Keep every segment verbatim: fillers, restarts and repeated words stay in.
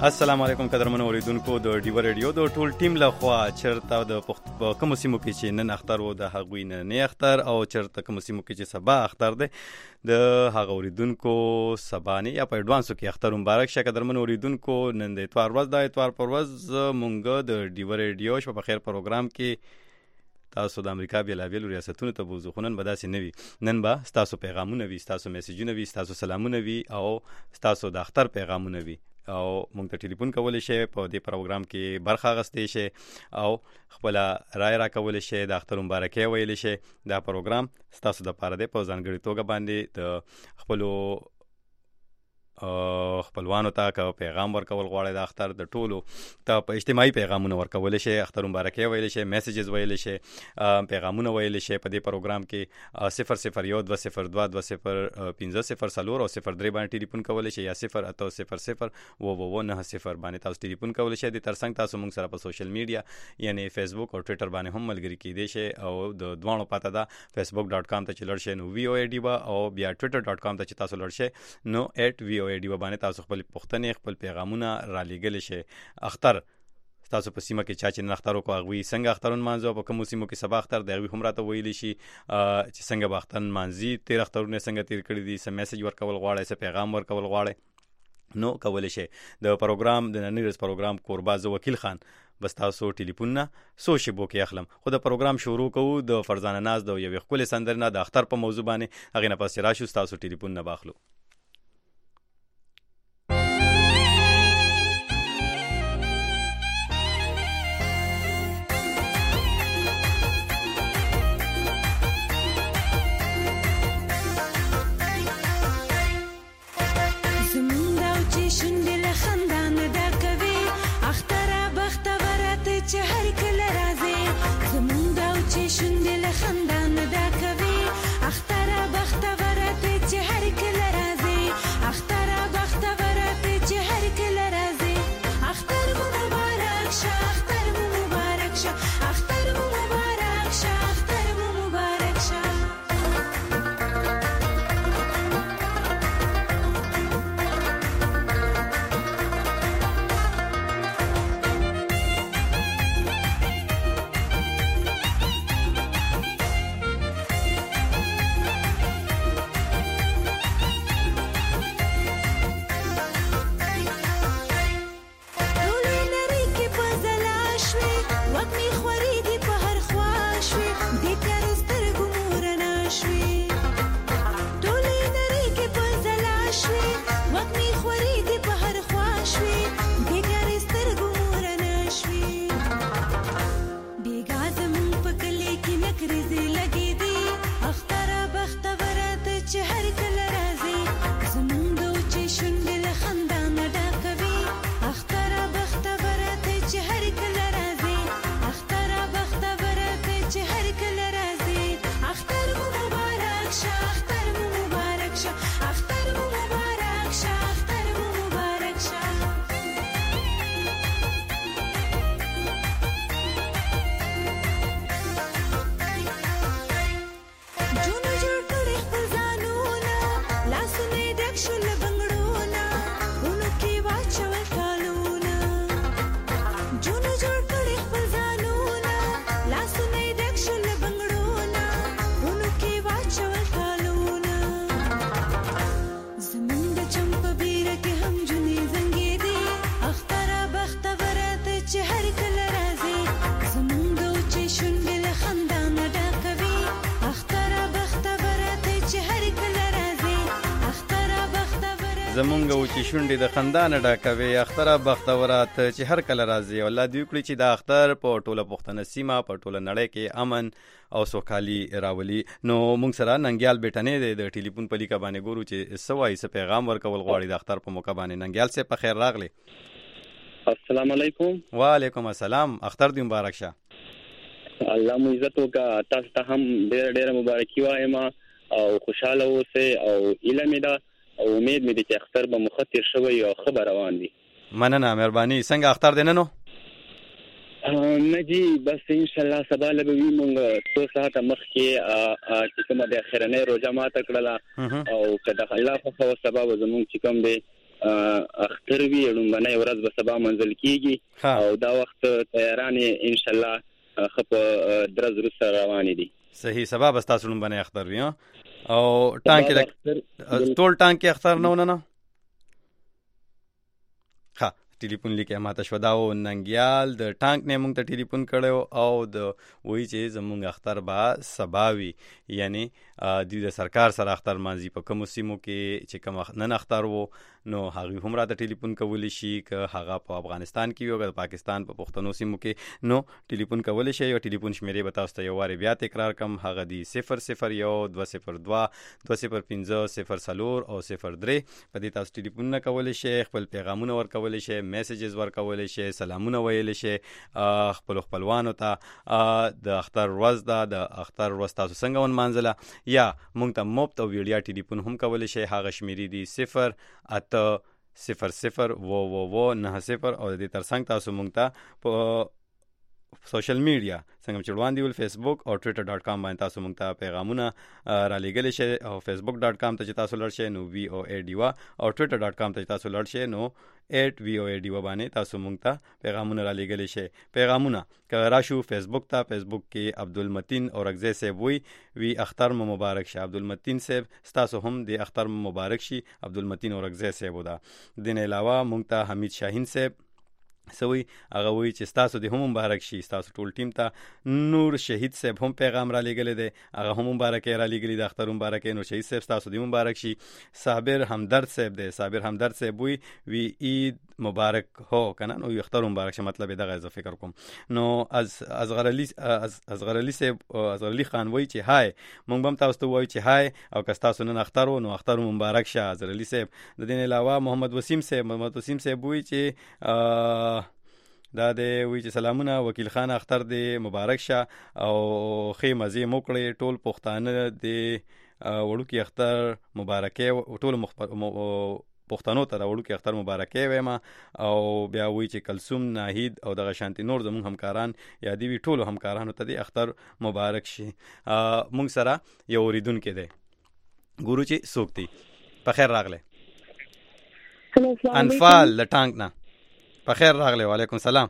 السلام علیکم قدرمنو اوریدونکو د ډیو ریډیو د ټول ټیم له خوا چرته د کوم سیمو کې چې نن اختر وو د هغوی نه اختر او چرته کوم سیمو کې چې سبا اختر دی د هغه اوریدونکو سبا نه یا په اډوانسو کې اختر مبارک شه. قدرمنو اوریدونکو نن د اتوار ورځ د اتوار پر ورځ مونږ د ډیو ریډیو شپه په خیر پروګرام کې تاسو د امریکا بیلابیل ریاستونو ته بوزو. خو نن به داسې نه وي، نن به ستاسو پیغامونه وي، ستاسو میسیجونه وي، ستاسو سلامونه وي او ستاسو د اختر پیغامونه وي او مونږ ته ټلیفون کولی شئ، په دې پروګرام کې برخه اخیستی شئ او خپله رای را کولی شئ، د اختر مبارکۍ ویلی شئ. دا پروګرام ستاسو دپاره دی، په ځانګړې توګه باندې د خپلو خپلوانو ته که پیغام ورکول غواړئ د اختر د ټولو ته په اجتماعي پیغامونه ورکولی شئ، اختر مبارکۍ ویلی شئ، میسیجز ویلی شئ، پیغامونه ویلی شئ. په دې پروګرام کې صفر صفر یو دوه صفر دوه دوه صفر پنځه صفر څلور او صفر درې باندې ټلیفون کولی شئ، یا صفر اته صفر صفر اووه اووه نهه صفر باندې تاسو ټلیفون کولی شئ. د ترڅنګ تاسو موږ سره په سوشل میډیا یعنی فیسبوک او ټویټر باندې هم ملګري کیدی شئ او د دواړو پته ده فیسبوک ډاټ کام ته چې لړ شئ نو وی او ای ډي به، او بیا ټویټر ډاټ کام ته چې تاسو لړ شئ نو ایټ وی او ای ډي به باندې تاسو خپل پوښتنې خپل پیغامونه را لیږلی شئ. اختر تاسو په سیمه کې چا چې نن اختر وکړو هغوی څنګه اختر نمانځو، او په کومو سیمو کې سبا اختر دی هغوی هم راته ویلی شي چې څنګه به اختر نمانځي، تېر اخترونه څنګه تېر کړي دي، څه میسیج ورکول غواړئ، څه پیغام ورکول غواړئ نو کولی شئ. د پروګرام د ننني ورځ پروګرام کوربه زه وکیل خان بس تاسو ټلیفونونه څو شیبو کې اخلم. خو د پروګرام شروع کوو د فرزانه ناز د یوې ښکلې سندرې نه د اختر په موضوع باندې، هغې نه پس چې راشو ستاسو ټلیفونونه به اخلو. زمونږ و چې شونډې د خندا نه ډاکوي، اختره بختوره ته چې هر کله راځي. الله دې وکړي چې دا اختر په ټوله پښتنه سیمه په ټوله نړۍ کې امن او سوکالي راولي. نو موږ سره ننګیال بیټنې دی د ټلیفون په لیکه باندې ګورو چې څه وایي، څه پیغام ورکول غواړي د اختر په موقع باندې. ننګیال صاحب په خیر راغلی. السلام علیکم. وعلیکم السلام، اختر دې مبارک شه. الله مو عزت وکړه، تاسو ته هم ډېر ډېر مبارکي وایم او خوشاله اوسئ او ایله مې ده او امید مې ده چې اختر به مخطر شوی او خبر روان دي. مننه، مهرباني. څنګه اختر دی نن نو؟ نه جی بس ان شاء الله سبا له به وي مونږ څو ساعته مخکې چې کومه د اخرنۍ روژه ماته کړله او که د الله خوښه وه سبا به زمونږ چې کوم دی اختر وی لومبنۍ ورځ به سبا منزل کیږي او دا وخت تیاران ان شاء الله خپ درز رس روان دي. صحیح. سبا به تاسو لومبنۍ اختر وی او ټانک ټول ټانک اختر نه نه ها ټلیفون لیکه ماته شو دا و ننګیال د ټانک نه مونږ ته ټلیفون کړو او د وای چې زمونږ اختر با سباوي یعنی د سرکار سره اختر مانځي په کوم سیمو کې چې کوم نن اختر وو نو هغه هم را ته ټلیفون کولی شي که هغه په افغانستان کې وي او پاکستان په پښتنو سیمو کې نو ټلیفون کولی شي. او ټلیفون شمیرې به تاسو ته یو واری بیا تکرار کوم هغه دی صفر صفر یو دوه صفر دوه دوه صفر پنځه صفر څلور او صفر درې. په دې تاسو ټلیفون نه کولی شي خپل پیغامونه ورکولی شي میسیجز ورکولی شي سلامونه ویلی شي خپل خپلوانو ته د اختر ورځ ده د اختر ورځ تاسو څنګه ونمانځله یا مونږ ته مفت او ویډیا ټلیفون هم کولی شي. هغه شمیرې دي صفر اته صفر صفر و و و نه صفر او د دې ترڅنګ تاسو مونږ ته په سوشل میډیا څنګه چې وړاندې ول فیسبوک او ټویټر ډاٹ کام باندې تاسو مونږ ته پیغامونه را لېږلی شئ او فیسبوک ډاٹ کام ته چې تاسو لړ شئ نو وی او ای ډیوا او ټویټر ډاٹ کام ته چې تاسو لړ شئ نو ایټ وی او ای ډیوا باندې تاسو مونږ ته پیغامونه را لېږلی شئ. پیغامونه که راشو فیسبوک ته فیسبوک کې عبدالمتین اورکزی صاحب وی وی اختر مو مبارک شه. عبدالمتین صاحب ستاسو هم د اختر مو مبارک شي. عبدالمتین اورکزی صاحب دا دین علاوه مونږ ته حمید شاهین صاحب سوی هغه وی چې ستاسو د هم مبارک شي. ستاسو ټول ټیم ته نور شهید صاحب هم پیغام را لېږلی دی هغه هم مبارک را لېږلی د اختر مبارک نور شهید صاحب ستاسو د مبارک شي. صابر همدرد صاحب دی صابر همدرد صاحب وی وی عید مبارک هو کنه نو اختر مبارک شه مطلب دغه ز فکر کوم نو از اصغر علی از اصغر علی صاحب اصغر علی خان وی چې هاي مونږ هم تاسو ته وای چې هاي او که تاسو نن اختر نو اختر مبارک شه اصغر علی صاحب. د دې علاوه محمد وسیم صاحب محمد وسیم صاحب وی چې دا دی وی چې سلامونه وکیل خان اختر دی مبارک شه او خې مزه موکړې ټول پښتانه دی وړوکی اختر مبارکې ټول پښتنو ته وړوکی اختر مبارکې وایم او بیا وی چې کلثوم ناهید او دغه شانتی نور زموږ همکاران یادی وی ټول همکارانو ته دی اختر مبارک شي. مونږ سره یو اوریدونکو دی ګورو چې څوک دی. په خیر راغله انفال لټانګ نه په خیر راغله. وعلیکم سلام.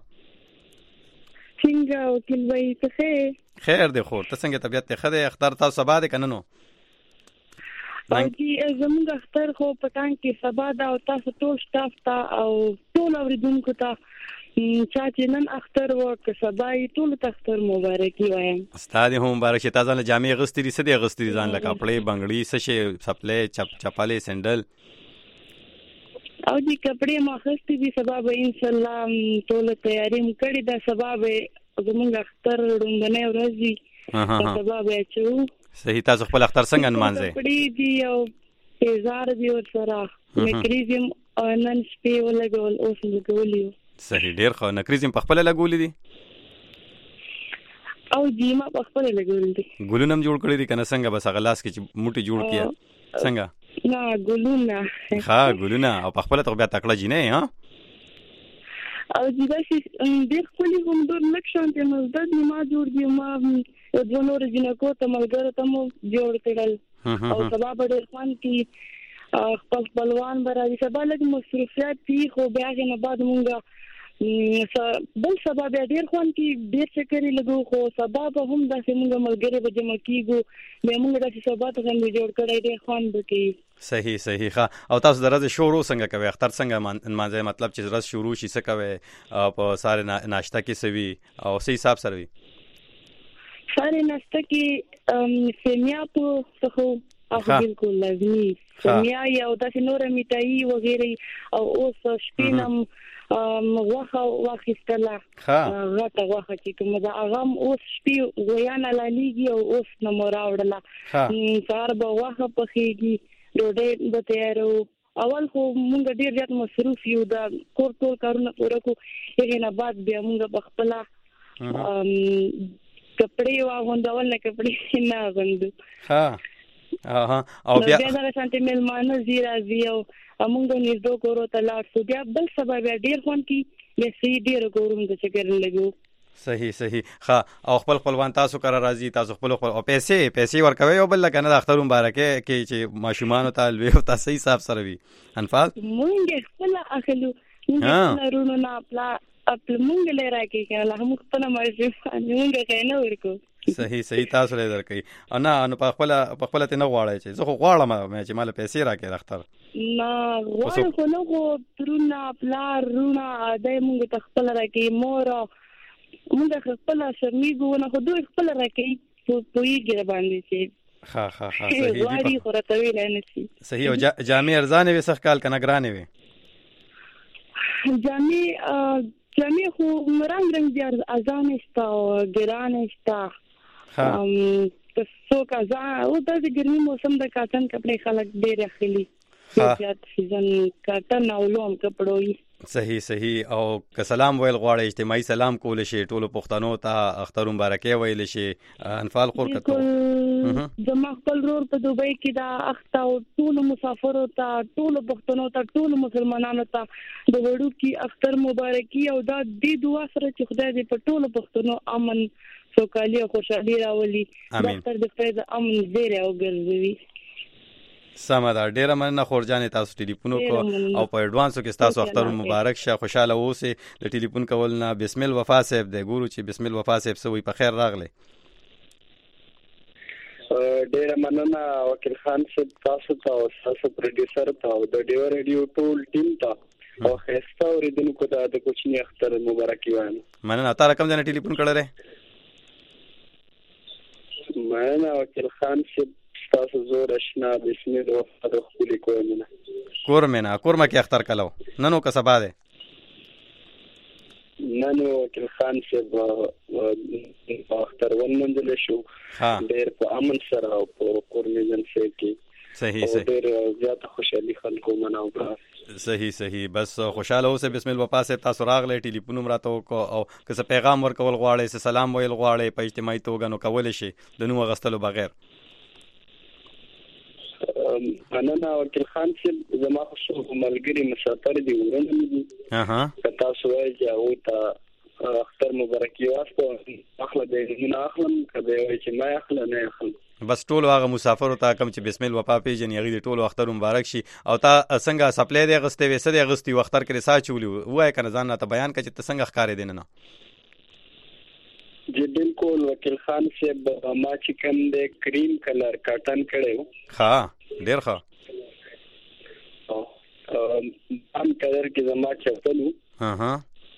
څنګه وکیل وای ته خیر خیر دی خو ته څنګه طبيعت ته خده اختر تاسو سبا ده کنه نو او چې زموږ اختر خو پټان کې سبا دا او تاسو ټول سټاف ته او ټول اوریدونکو ته چا چې نن اختر وکړ سبا یې ټول ته اختر مبارکي وایم. استاد هم مبارک شه. تاسو له جامع غستری سدي غستری ځان له کپړې بنگړي سشه سپلې چپ چپالې سندل او دې کپړې ما خستې دي سبا به ان شاء الله ټول تیاری مکړې ده. سبا به زموږ اختر لومبنۍ ورځ وي سبا به چو صحیح. تاسو خپل اختر څنګه نمانځئ؟ کپړې دي او تیزار دي ور سره نکریزم او نن شپې ولګول اوس لګولیو. صحیح ډیر خو نکریزم په خپل لګولې دي او جیما په خپل لګولې دي. ګلونم جوړ کړی دي کنه څنګه بس غلاس کې چې موټي جوړ کیا څنګه نه ګلونه ها ګلونه او په خپل ته بیا تکړه جینې ها او دې چې ډېر خپل هم ډېر لکشان ته مزدد ما جوړ دی ما د نور جنکو ته ملګرو ته مو جوړ کړل او سبا به ډېر خوان کی خپل خپلوان برابر سبا لږ مصروفیات دي خو بیا نه بعد مونږه بل سبا بیا ډیر خوان کی ډیر چکرې لګو خو سبا به هم داسې مونږ ملګری به جمع کیږو به مونږ داسې سبا ته څنګه جوړ کړی ډیر خوان وکړي. صحیح صحیح ښه. او تاسو درځه شروع څنګه کوي اختر څنګه مانځي مطلب چې درځ شروع شي څه کوي په ساره ناشته کې سوي او صحیح حساب سره وي ساره ناشته کې سیمیا په څه او بالکل لازمي سیمیا یا داسې نور میټای وغیرہ او اوس شپینم مغوخه واخیستله غټه غوخه چې کومه دا اغم اوس شپې غویانه لالیږي او اوس نه مراوړله سهار به غوخه پخېږي ډوډۍ به تیارو. اول خو مونږ ډېر زیات مصروف یو دا کور ټول کارونه پوره کړو هغې نه بعد بیا مونږ په خپله کپړې واغوندول نه کپړې نه اغوندو او بیا دغه شانتې مېلمانه ځي راځي او مونږ نږدې کورو ته لاړ شو. بیا بل سبا بیا ډېر خوند کی بیا سي ډېر کورونو ته چکر لګو صحیح صحیح ښه او خپل خپلوان تاسو کرا راځي تاسو خپل خپل او پیسې پیسې ورکوي او بل کنه د اختر مبارکه کې چې ماشومان ته لوي او تاسو حساب سره وي انفال مونږ خپل اخلو مونږ رونو نه خپل خپل مونږ لري کې کله هم خپل ماشومان مونږ کینه ورکو صحیح صحیح تاسو لري درکې انا ان په خپل په خپل ته نه غواړی چې زه خو غواړم چې مال پیسې راکې اختر نه غواړم خو نو خو ترونه پلار رونه دای مونږ ته خپل راکې مور مونږ خپل شرمېږو نه خو دوی خپل راکې په پویګر باندې چې ها ها ها صحیح دی واری خو راته ویل نه شي صحیح او جامع ارزانه وي سخت کال کنه ګرانه وي جامع جامع خو رنگ رنگ دي ارزانه شته او ګرانه شته ام څو کازا او د ګرمي موسم د کاټن کپڑے خلک ډېر اخلي زیات سیزن کاټن او لوم کپړوي صحیح صحیح او که سلام ویل غواړي اجتماعي سلام کول شي ټولو پښتنو ته اختر مبارکي ویل شي انفال خور کته زما خپل رور په دوبۍ کې دا اخته او ټولو مسافرو ته ټولو پښتنو ته ټولو مسلمانانو ته د وړو کې اختر مبارکي او دا د دعا سره چې خدای دې په ټولو پښتنو امن سوکالي او خوشحالي راولي ډاکټر د فیض امن زیره او ګرځوي سمه ده ډیره مننه خورجانې تاسو ټلیفون کو او په ایڈوانسو کې تاسو اختر مبارک شه خوشاله اوسئ د ټلیفون کول نه بسم الله وفا صاحب دی ګورو چې بسم الله وفا صاحب سوي په خیر راغله ډیره مننه وکیل خان صاحب تاسو ته او تاسو پروډوسر ته او د ډیو ریډیو ټول ټیم ته او خسته اوریدونکو ته د کوچنی اختر مبارکي وایم مننه تا رقم ځنه ټلیفون کړل مننه وکیل خان صاحب تاسو زور اشنا بسم الله وفا خپل کومنه کورمنه کورما کې اختر کلو ننو کا سبا ده ننو وکیل خان صاحب اختر ون منځل شو ډېر په امن سره او په کورنیزن سره کې صحیح صحیح ډېر زیاته خوشالي خلکو مناو کړه صحیح صحیح بس خوشاله اوسه بسم الله وفا صاحب تاسو راغله ټلیفون مراتو کو او که څه پیغام ورکول غواړئ څه سلام ویل غواړئ په اجتماعي توګه نو کول شي د نو غستلو بغیر مننه وکیل خان صاحب زما خو ملګری مسافر دی ورنه دي اها کتا سوای چې او ته اختر مبارکي واسطه اخله دې نه اخلم کله چې ما اخله نه اخلم بس ټول هغه مسافر ته کم چې بسم الله وفا پیجن یغی ټول اختر مبارک شي او تا څنګه سپلای دی غسته وسه دی غستی وختر کې ساچولي وای کنه ځان ته بیان کړي ته څنګه ښکارې دین نه جی بالکل وکیل خان صاحب ما چې کوم د کریم کلر کاټن کړو ها ډیر ښه ام کلر کې زما چپلو ها ها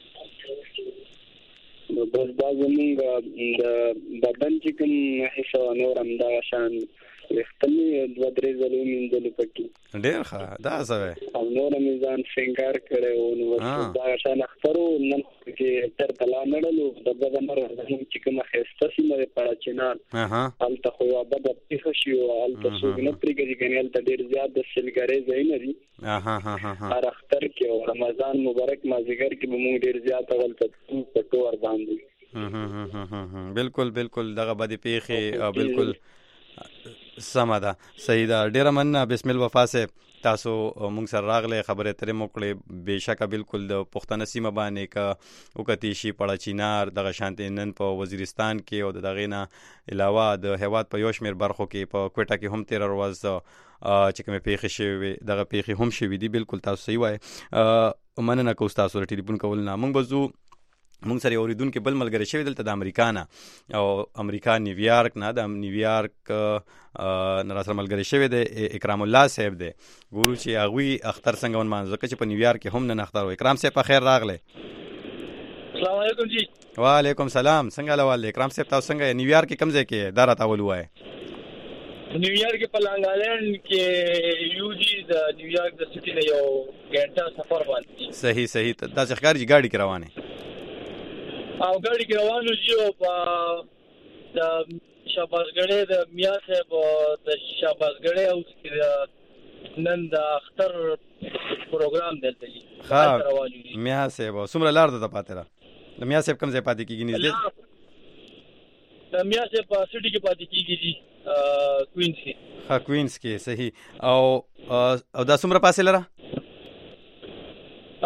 نو بس دا زمونږ د بدن چې کوم حصہ نور هم دا شان وختمي د درې زلو مندل پکې ډیر ښه دا څه او نور میزان څنګه کړو نو دا شان اخترو نن کې تر تلا نړلو د بدن راځي چې کوم خسته سیمه په چینار اها الته خو بد په شي او الته څو نه پرګي کنيال ته ډیر زیات د سلګری زین دي اها ها ها هر اختر کې رمضان مبارک مازیګر کې به موږ ډیر زیات ولته په ټور باندې بالکل بالکل دغه بدی پیخي بالکل سمه ده صحیح ده ډیره مننه بسم الله وفا صاحب تاسو مونږ سره راغله خبره ترې موکړې بهشکه بالکل د پښتنه سیمه باندې کا وکتی شي پړه چینار دغه شانتي نن په وزیرستان کې او دغه نه علاوه د هواد په یوشمیر برخو کې په کوټه کې هم تیر ورځ چې کومه پیښه شوی دغه پیښه هم شوی دی بالکل تاسو صحیح وای مننه کو تاسو ټلیفون کول نه مونږ بزو مونږ سره اوریدونکو بل ملګری شوی دلته د امریکا نه او امریکا نیویارک نه د نیویارک نه سره ملګری شوی دی اکرام الله صاحب دی ګورو چې هغه اختر څنګه ون مانځه چې په نیویارک کې هم نه اختر و اکرام صاحب په خیر راغله السلام علیکم جی وعلیکم سلام څنګه لوال اکرام صاحب تاسو څنګه نیویارک کې کوم ځای کې دارا تاول وای نیویارک په لانګالند کې یو جی د نیویارک د سټي نه یو ګنټه سفر باندې صحیح صحیح دا څنګه ښکاری ګاډي کې روانه او ګاډي کې روانو جو په د شاباسګړې د میا صاحب د شاباسګړې او نن د اختر پروګرام دلته دي ها میا صاحب سمره لار ده پاتې را د میا صاحب کوم ځای پاتې کیږي نږدې د میا صاحب په سټي کې پاتې کیږي کوینز کې ها کوینز کې صحیح او او دا سمره پاسه لره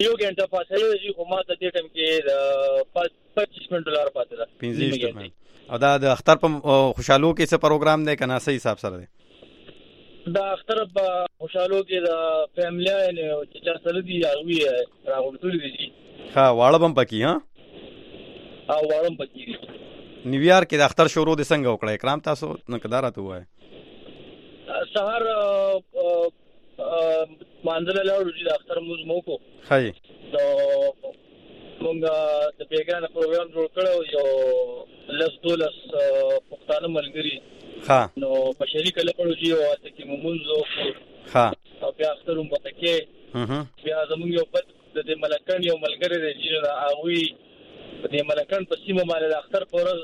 یو غنټه فاصله دی خو ما ته دې ټیم کې پچیس منټه لار پاتې ده پنځه منټه. او دا د اختر په خوشحالو کې څه پروګرام دی کنه صحیح حساب سره دی؟ دا اختر په خوشحالو کې د فیملیانو چې چا سره دی هغه راغونډول دي. ها واړه بم پکې ها او واړه پکې نیویارک کې د اختر شروع د څنګه وکړه اکرام تاسو نو کدارته وای سحر مانځله لاړو چې د اختر موږ مو کو هاي نو موږ د بیګان پروګرام جوړ کړو یو لس دولس پښتانه ملګری ها نو په شریک لاړو چې او ته کې موږ ها او بیا اختر مو پکې اها بیا زموږ یو بل د ملکان یو ملګری دی چې هغه د ملکان په سیمه باندې د اختر پرز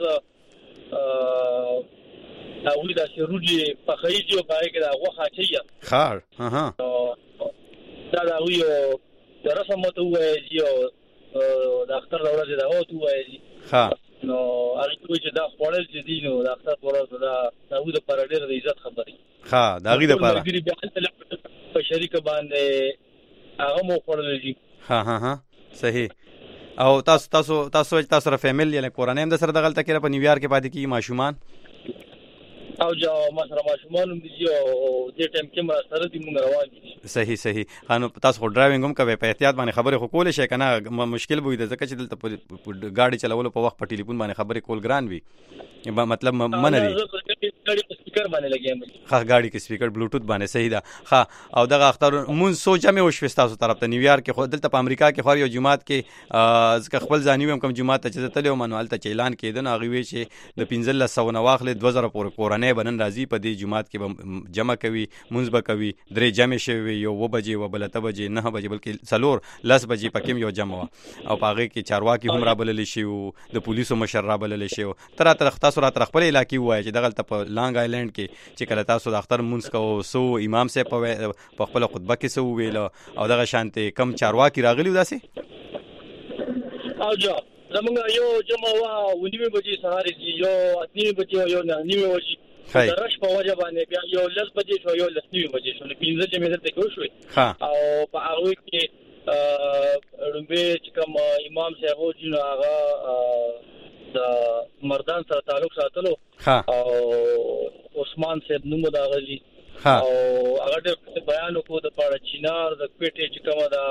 او دا چې روجي په خېجو باندې کې دا غوخه چي خار اها دا دا یو درسه مو ته وایي یو د اختر د ورځې دا او ته وایي ها نو هغه چې دا خپل چې دی نو د اختر پرز دا دا د پر ډېر د عزت خبري ها دا غي د پاره په شریک باندې هغه مو خپل دي. ها ها ها صحیح. او تاسو تاسو تاسو تاسو سره فیملی یعنی کورنۍ هم د سره د غلطه کړه په نیویارک کې پاتې کی ماشومان او جو ما سره ماشومان هم دي او دې ټیم کې ما سره دي موږ روان دي. صحیح صحیح. انو تاسو خو ډرایوینګ هم کوي په احتیاط باندې خبرې خو کولې شي کنه مشکل وي د ځکه چې دلته ګاډي چلولو په وخت په ټلیفون باندې خبرې کول ګران وي مطلب منه دي ګاډي په سپیکر باندې لګیم ها ګاډي کې سپیکر بلوټوث باندې صحیح ده. ها او دغه اختر مون سوچا مې وشو تاسو طرف ته نیویارک کې خو دلته په امریکا کې خو یو جمعات کې ځکه خپل ځاني هم کوم جمعات ته چې تلو منوال ته اعلان کېدن هغه وی چې د پنځه سو نه واخلې دوه زره پورې کورنۍ بنن راځي په دې جمعات کې جمع کوي منځ به کوي درې جمع شوی یو و بجې و بلته بجې نه بجې بلکې څلور لس بجې پکې یو جمع او پاغه کې چارواکي هم را بلل شي او د پولیسو مشر را بلل شي تر تر تاسو را تر خپل علاقې وای چې دغه په لانګ آیلند کې چې کله تاسو د اختر مونږ کو سو امام صاحب په خپل خطبه کې سو ویل او دغه شانته کم چارواکي راغلی وداسي او جو زمونږ یو جمع وا ونیمه بجې سهار کې یو اتنی بجې یو نه نیمه بجې درش په وجه باندې بیا یو لس بجې شو یو لس نیمه بجې شو پنځه جمع درته کو شو او په هغه کې رومبه چې کوم امام صاحب وځي هغه د مردان سره تعلق ساتلو او عثمان صاحب نوم دا غلي او هغه د بیان کو د پاره چینار د پیټه چې کومه دا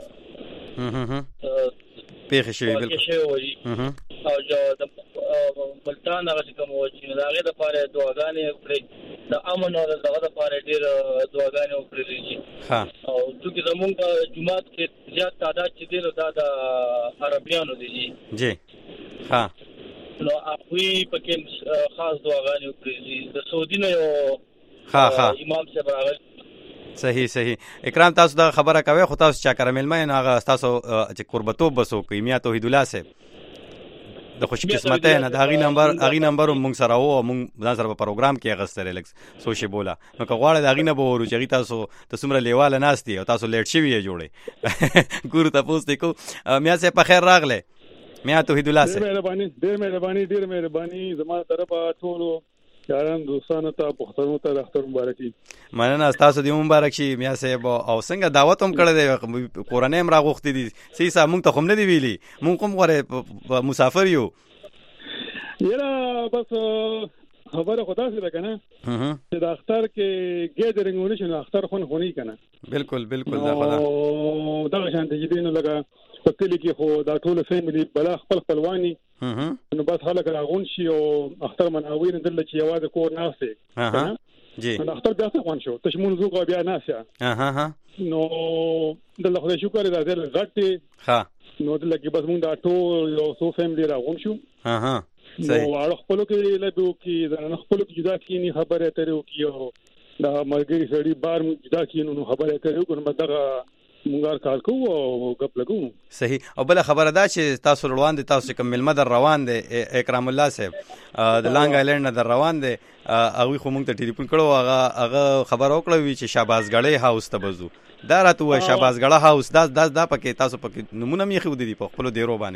پیښه شوی بالکل او جو د بلتان هغه چې کومه چې دا هغه د پاره دعاګانې وکړي د امن او دغه د پاره ډېر دعاګانې وکړي ها او چې زمونږ جمعات کې زیات تعداد چې دی دا د عربيانو دي جی ها نو اخوی پکې خاص دعاګانې وکړي د سعودي نه یو ها ها امام صاحب راغلی. صحیح صحیح. اکرام تاسو دا خبره کوي خو تاسو چا کارمل مې نه هغه تاسو چې قربتو بسو کوي میا توحید الله صاحب د خوش قسمت نه دا غي نمبر غي نمبر مونږ سره وو مونږ ځان سره په پروګرام کې غستره لکس سوشي بولا نو که غواړی دا غي نه بورو چې تاسو تاسو مر لیواله ناشتي او تاسو لیټ شوی جوړي ګورو تاسو ته کو میا سه په خیر راغله میا توحید الله صاحب مهرباني ډېر مهرباني ډېر مهرباني زموږ طرفه ټولو یاران دوستانو ته پښتنو ته د اختر مبارکي مننه تاسو دې مبارک شي میا صاحب او څنګه دعوت هم کړی دی قرآن هم راغوښتي دي سې سا مونږ ته هم نه دی ویلي مونږ کوم غره مسافر یو یاره بس خبره خدا سره کنه چې د اختر کې ګیدرینګ ونشي نو اختر خون خونی کنه بالکل بالکل دا خدا او دا شانت چې دینو لګا په کلی کې خو دا ټول فیملی بلا خپل خپلوانی نو بس خلک راغون شي او اختر مناوین دل چې یوازې کور ناسه ها جی نو اختر بیا څه شو تشمون زوګ بیا ناسه ها ها نو دل خو شکر دا دل غټي ها نو دل کې بس مونږ دا ټول یو سو فیملی راغون شو ها ها صحیح نو اړه خپل کې لدو کې دا خپل کې جدا کینی خبره ترې وکيو دا مرګي سړي بار جدا کینو نو خبره کوي کوم دغه مونږار کار کوو او غپ لګو. صحیح. او بل خبره دا چې تاسو روان دي تاسو کوم ملمه در روان دي اکرام الله صاحب د لانګ آیلند نه در روان دي هغه خو مونږ ته ټلیفون کړو هغه هغه خبر او کړو چې شاباسګړې هاوس ته بزو دا راته وای شاباسګړه هاوس دا دا پکې تاسو پکې نمونه مې خو دي په خپل دیرو باندې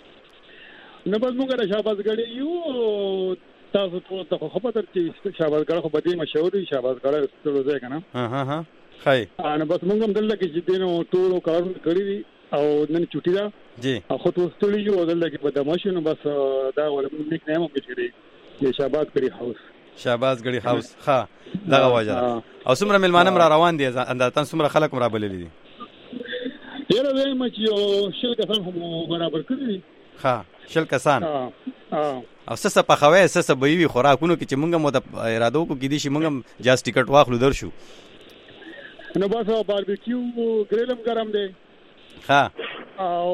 نه بس مونږ را شاباسګړې یو تاسو ته خو خبر چې شاباسګړه خو بده مشهور دي شاباسګړه ستورو ځای کنه ها ها ها خای ان بس مونږ هم دلته کې چې دینو ټولو کارونه کړی دي او نن چټي ده جی خو ته ستړي یو دلته کې په دماشینو بس دا ول نیک نیم هم کړی دی شاباد کړی هاوس شاباز غړي هاوس ها دغه وجه او څومره ملمانم را روان دي انداتن څومره خلک را بللی دي یره وې مچ یو شل کسان هم برابر کړی ها شل کسان ها ها او سسه په خوي سسه به وي خوراکونو کې چې مونږه مو د ارادو کو کې دي چې مونږه جاز ټیکټ واخلو درشو نو بس باربیکیو ګریلم ګرم دی ها او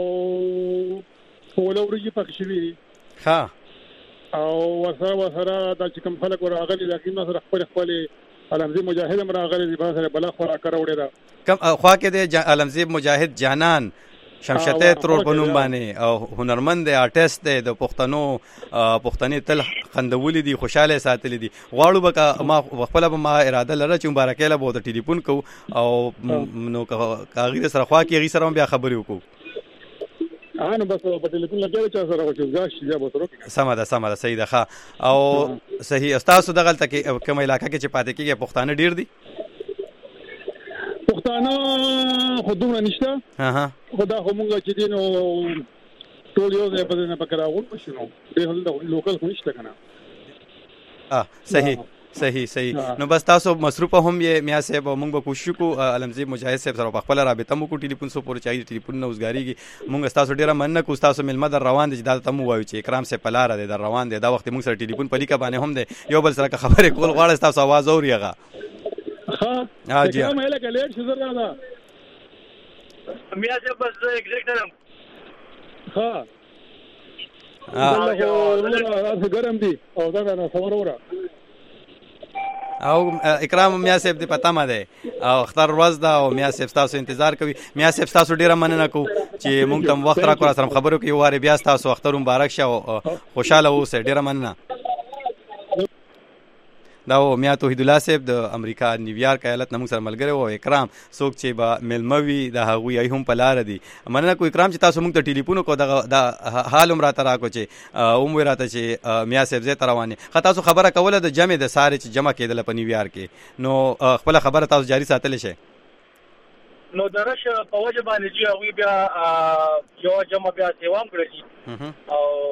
ولوري پخ شوی ها او وسره وسره د چکم خلک ورغلي لکه نو سره خپل خپل علمزي مجاهد هم راغلي دي باسره بلا خورا کړوړي دا کم خوا کې د علمزي مجاهد جانان شمشته ترور په نوم باندې او هنرمند دی آرټیست دی د پښتنو پښتني تل خندولې دي خوشاله ساتلې دي غواړو به ما خپل به ما اراده لره چې مبارکاله به د ټلیفون کو او نو کاغیر سره خوا کې غي سره بیا خبرې وکړو انا بس په ټلیفون لګیا چې سره وځو ځاش یا به تر سم ده سم ده صحیح ده او صحیح استاد دغه تل کې کوم علاقې کې چې پاتې کېږي پښتانه ډیر دي پښتانه خودونه نشته ها ها خدا خو مونږ چې دین او ټول یو ځای په دې نه پکراون مشنو به هل لوکل خو نشته کنه اه صحیح صحیح صحیح نو بس تاسو مصروفه هم یې میا صاحب مونږ به کوشش کو علمزي مجاهد صاحب سره په خپل رابطه مو کو ټلیفون سو پور چای ټلیفون نو وزګاریږي مونږ تاسو ډیره مننه کو تاسو ملمه در روان دي دا ته مو وایو چې اکرام سے پلار دی در روان دي دا وخت مونږ سره ټلیفون په لیکه باندې هم دی یو بل سره خبره کول غواړم تاسو आवाज اوريغه ها جی کومه لکه لیټ شو زرا دا میا چې بس ایگزیکټرم ها ها ګرم دي او دا نه خبر وره او اکرام میا صاحب دې پتا ما ده او اختر ورځ دا او میا صاحب تاسو انتظار کوي میا صاحب تاسو ډیره مننه کو چې مونږ تم وخت را کړو سره خبرو کې واره بیا تاسو اختر مبارک شه او خوشاله اوسه ډیره مننه دا و میا توحید الله صاحب د امریکا نیویارک ایالت نمو سره ملګری او اکرام څوک چې با ملموي د هغوی ای هم پلار دي مننه کو اکرام چې تاسو موږ ته ټلیفون کو د حال عمر ترا کو چې اوم وراته چې میا صاحب زه تروانه خه تاسو خبره کوله د جمع د ساره چې جمع کېدل په نیویارک کې نو خپل خبره تاسو جاری ساتل شي نو درشه په وجه باندې چې هغه بیا یو جمع بیا دیوام کړی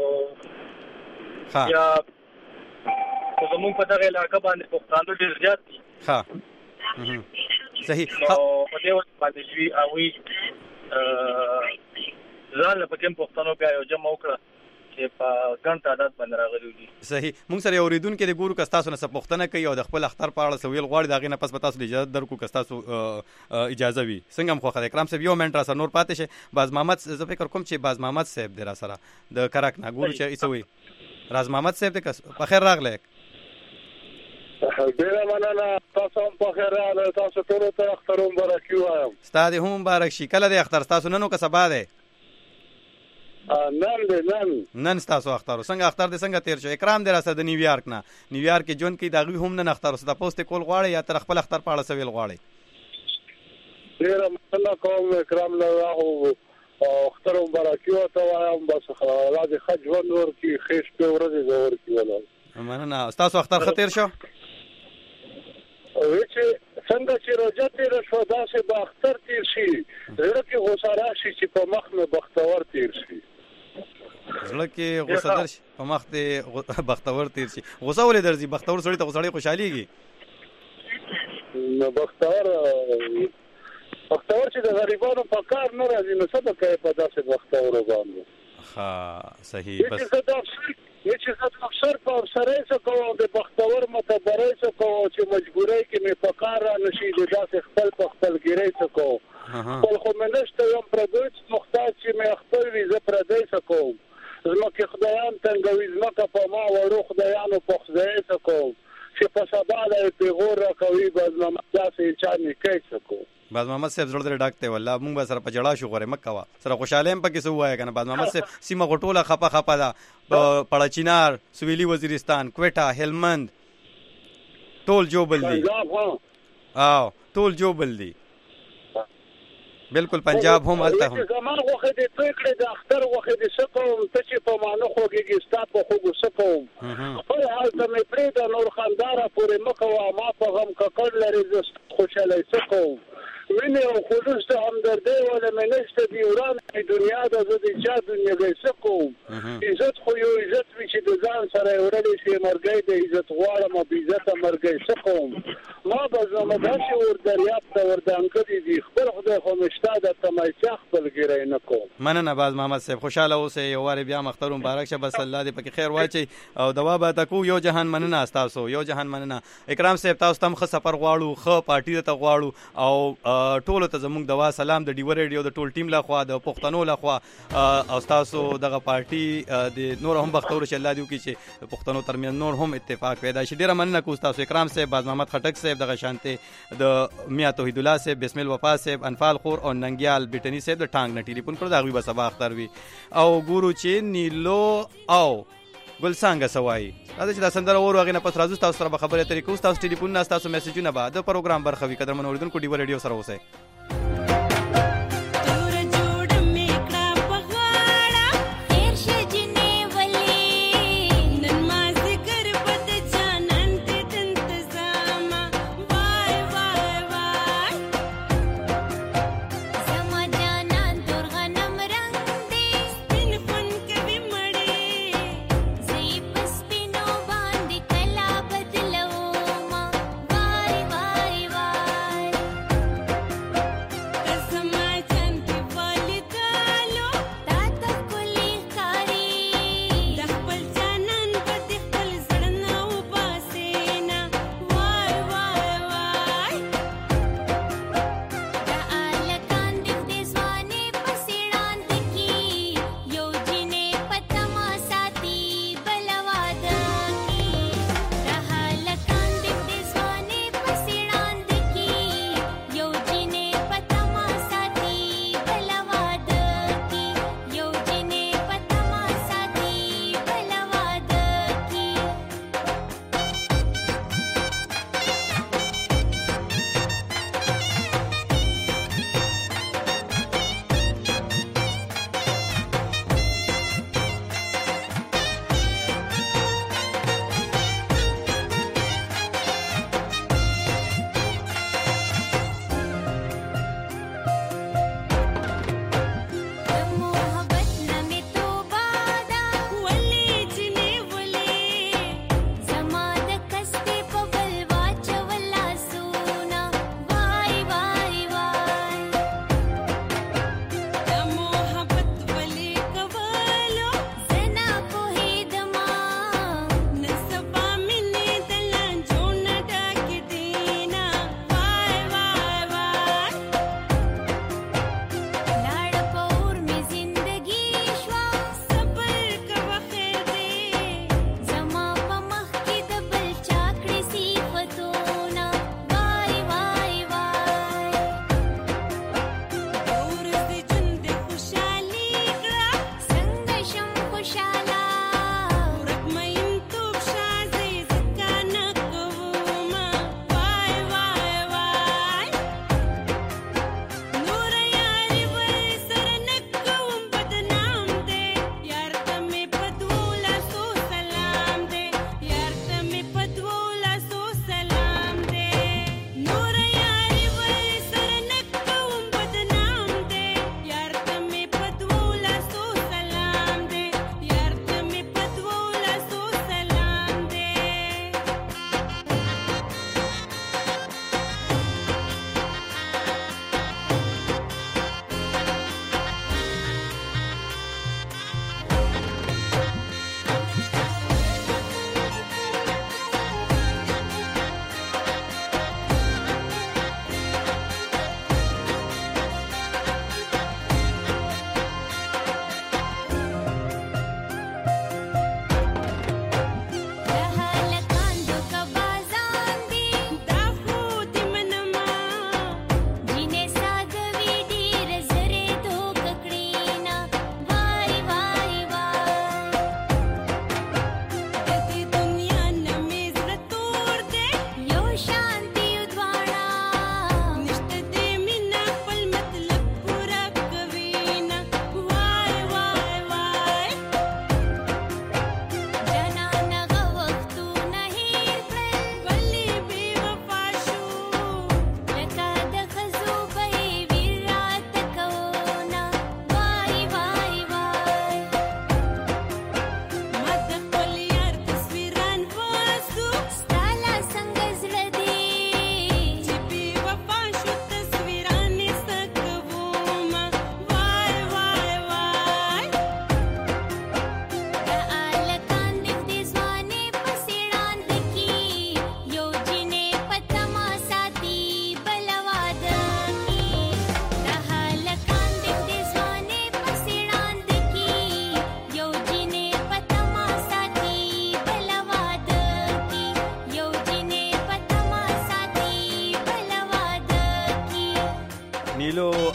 او ها یا زمون په دغه علاقه باندې پښتانه ډیر زیات دي ها صحیح نو په دې وخت باندې چې او ځان په کوم پښتنو بیا یو جمع وکړه چې په ګڼ تعداد باندې راغلي دي صحیح مونږ سره اوریدونکو د ګورو کستاسو نه پښتنه کوي او د خپل اختر په اړه سویل غواړي دغه نه پس پتا سو اجازه درکو کستاسو اجازه وي څنګه مخ خدای کرام صاحب یو منټ را سره نور پاتې شه باز محمد زه فکر کوم چې باز محمد صاحب در سره د کرک نه ګورو چې ایسوي راز محمد صاحب د په خیر راغله ډیره مننه تاسو هم په خیر راغله تاسو ټول ته اختر مبارک وایم ستاسو هم مبارک شي کله د اختر تاسو نن او کسبا ده نن دې نن نن تاسو اختر څنګه اختر دې څنګه تیر شو اکرام دې راسه د نیویارک نه نیویارک کې جون کې داغي هم نن اختر ست پوسټ کول غواړي یا تر خپل اختر په اړه سویل غواړي ډیره مننه کوم اکرام له او اختر مبارک وایم بس الله دې خج ونور کې خېش په ورځ زور کې ولا مننه تاسو اختر خطر شو چې څنګه چې روزه تیر شو دا چې په اختر تیر شي زړه کې غوسه راشي چې په مخ مې بختور تیر شي زړه کې غوسه درشي په مخ ته بختور تیر شي غوسه ولې درځي بختور سړی ته غوسړی خوشحاليږي نو بختور بختور چې د غریبانو په کار نه راځي نو څه به کوي په داسې بختور باندې ها صحیح بس چې زه افسر په افسرۍ څه کوم د بختور متبرۍ څه کوم چې مجبورۍ کې مې په کار را نشي د داسې خپل په خپلګیرۍ څه کوم خپل خو مې نشته یم پردوی محتاج چې مې خپل وي زه پردی څه کوم زمکې خدایان تنګوي زمکه په ما وړو خدایانو په خدایۍ څه کوم چې په سبا له یې پیغور را کوي باز محمد داسې چا نیکۍ څه کوم باز محمد صاحب زړه درې ډاکته والله مونږ به سره په جړا شو غره مکوا سره خوشاله هم پکې سو وای کنه باز محمد صاحب سیمه غټوله خپه خپه دا پړچینار سویلی وزیرستان کوټا هلمند ټول جوبل دي او ټول جوبل دي بالکل پنجاب هم الته هم زمان وخت دې فکر د اختر وخت دې سکوم ته چې په مانو خوږي ستا په خوږ سکوم خپل حال ته مې پرې د نور خاندارا پورې مکو ما په غم ککړ لري ز خوشاله سکوم ویني مینه او خلوص د همدردۍ ولا منشته دی وران دنیا د دې چا دنیا کې کوم عزت خو یو عزت وی چې د ځان سره ورلې شي مرګي د عزت غواړم او عزت مرګي کوم ما به زما د شعور دریاب ته وردانګ دي خپل خدای خو مشتا د تمایچ خپل ګرای نه کوم. مننه باز محمد صاحب خوشاله اوسه یو واره بیا مختار مبارک شه بس الله دې پکې خیر واچي او دوا به تکو یو جهان مننه تاسو یو جهان مننه اکرام صاحب تاسو تم خ سفر غواړو خ پارټي ته غواړو او ټولو ته زموږ دوا سلام د ډیو ریډیو د ټول ټیم له خوا د پښتنو له خوا او تاسو دغه پارټي د نور هم بختور شه الله دې وکړي چې پښتنو ترمن نور هم اتفاق پیدا شي. ډیره مننه کوم تاسو اکرام صاحب باز محمد خټک صاحب دغه شانته د میا توحید الله صاحب بسم الله وفا صاحب انفال خور او ننګیال بیٹنی صاحب د ټانګ نه ټلیفون کړو دا غوي به سبا اختر وي او ګورو چې نیلو او ګلڅانګه سوای راځي چې دا سندره ورو غینه پس راځو تاسو سره خبرې اترې کوو تاسو ټلیفون نه تاسو میسجونه به د پروګرام برخوي قدر من اوریدونکو ډیو ریډیو سره اوسئ.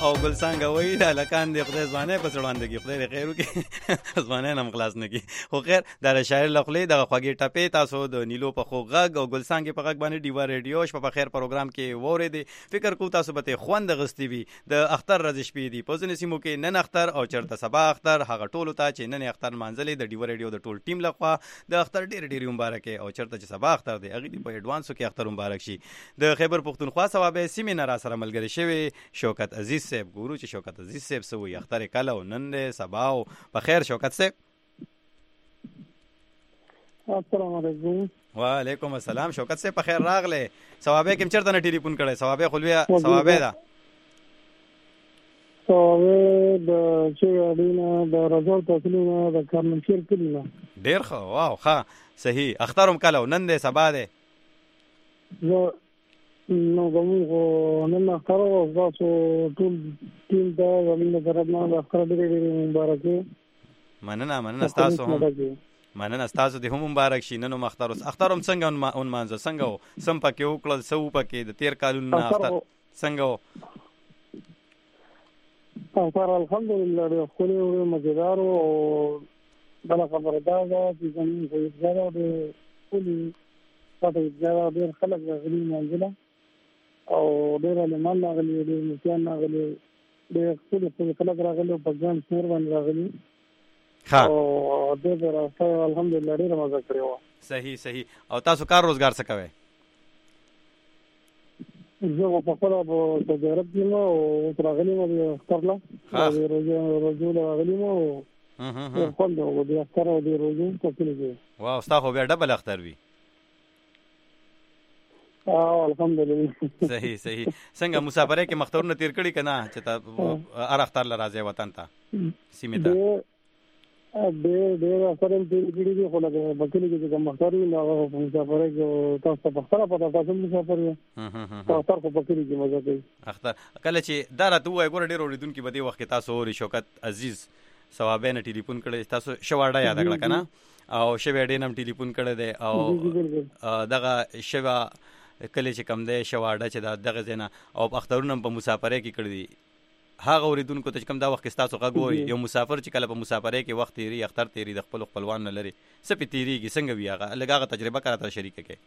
او ګلڅانګه وایي دا لکان دی خدای ځوانه په سړاندګي خدای خیر وکړي ځوانه نم خلاص نه کی خو خیر دا شاعر لخلې د خوږی ټپې تاسو د نیلو په خو غږ او ګلڅانګه په غږ باندې ډیوا ریډیو شپه په خیر پروګرام کې ووري دي فکر کو تاسو به خوند غستی وي د اختر ورځ شپې دي په ځنې سیمو کې نن اختر او چرته سبا اختر هغه ټولو ته چې نن اختر منځلې د ډیوا ریډیو د ټول ټیم لخوا د اختر ډیر ډیر مبارک او چرته چې سبا اختر دی هغه دی په اډوانسو کې اختر مبارک شي د خیبر پختونخوا ثوابه سیمه نه را سره ملګری شوی شوکت عزیز صاحب ګورو چې شوکت عزیز صاحب سوی اختر کله او نن سبا او په خیر شوکت صاحب. السلام علیکم. وعلیکم السلام شوکت صاحب په خیر راغله. ثوابه کوم چرته نه ټلیفون کړي ثوابه خلویا ثوابه دا ثوابه د چې اړینه د رضا تسلیمه د کارمنشر کلینا ډیر خو واو ښه صحیح اخترم کله نن دې سبا دې زه نو کوم خو نن اختر او تاسو ټول ټیم دا زمينه طرفنا د اختر ډېر ډېر مبارکي مننه مننه تاسو مننه تاسو دې هم مبارک شي نن اختر اوس اخترم څنګه اون مانځه څنګه سم پکې وکړل سو پکې د تیر کالونو نه اختر څنګه اختر الحمدلله ډېر خو له مزیدار او بل خبره دا ده چې زمين خو زیاده د ټولي تاسو زیاده ډېر خلک غلي منځله او ډېر لمن راغلي ډېر مکان راغلي ډېر ټول څه خلک راغلي په ځان شمیر باندې راغلي ها او دې راځه الحمدلله ډېر مزه کړو. صحیح صحیح او تاسو کار روزګار څه کوئ؟ زه په خپل په تجارت کې نو او راغلي مو د اخترلا او روزه روزه راغلي مو ها خو نو د اختر او د روزه په کې کې واو ستا خو بیا ډبل اختر وی. او الحمدلله صحیح صحیح څنګه مسافرې کې مختورونه تیر کړی کنه چې تا ار اختر لراځي وطن ته سیمه ته ډېر ډېر اخترم تیر کړی دی خو لکه بکلی کې چې مختوري نو مسافرې کې تاسو په خپل په تاسو مسافرې تاسو په بکلی کې مزه کوي اختر کله چې دا راته وای ګور ډېر اوریدونکو به دی وخت تاسو اوري شوکت عزیز ثوابه نه ټلیفون کړی تاسو شواړه یاد کړل کنه او شوی ډې نم ټلیفون کړی دی او دغه شوا کله چې کم دی شواړه چې دغه زینا او اخترونه په مسافرې کې کړی دي هغه اوریدونکو ته کم دا وخت کې تاسو غوړي یو مسافر چې کله په مسافرې کې وخت تیری اختر تیری د خپل خپلوان نه لري سپې تیریږي څنګه وی هغه لګاغه تجربه کراته شریک کې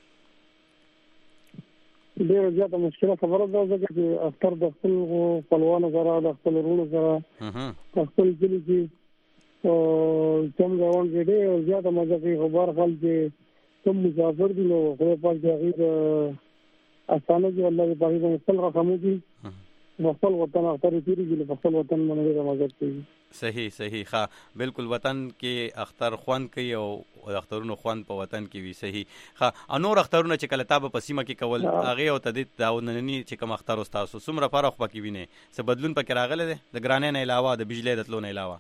ډېر زیاته مشکله خبره ده چې اختر د خپل خپلوانو سره د خپل ورونو سره خپل کلی کې او کوم ځوان کې ډېر زیاته مزه کوي خبر خپل چې کوم مسافر دي نو خو په دغه اسانه کې الله په هغه خپل رقمو کې خپل وطن اختر تیریږي په خپل وطن باندې مزه کوي. صحیح صحیح ښه بالکل وطن کې اختر خوان کوي او اخترونو خوان په وطن کې وي صحیح ښه انور اخترونه چې کله تاب په سیمه کې کول هغه او تدید دا نننی چې کوم اختر او تاسو څومره فرق پکې ویني څه بدلون پکې راغله ده د ګرانې نه علاوه د بجلی د تلو نه علاوه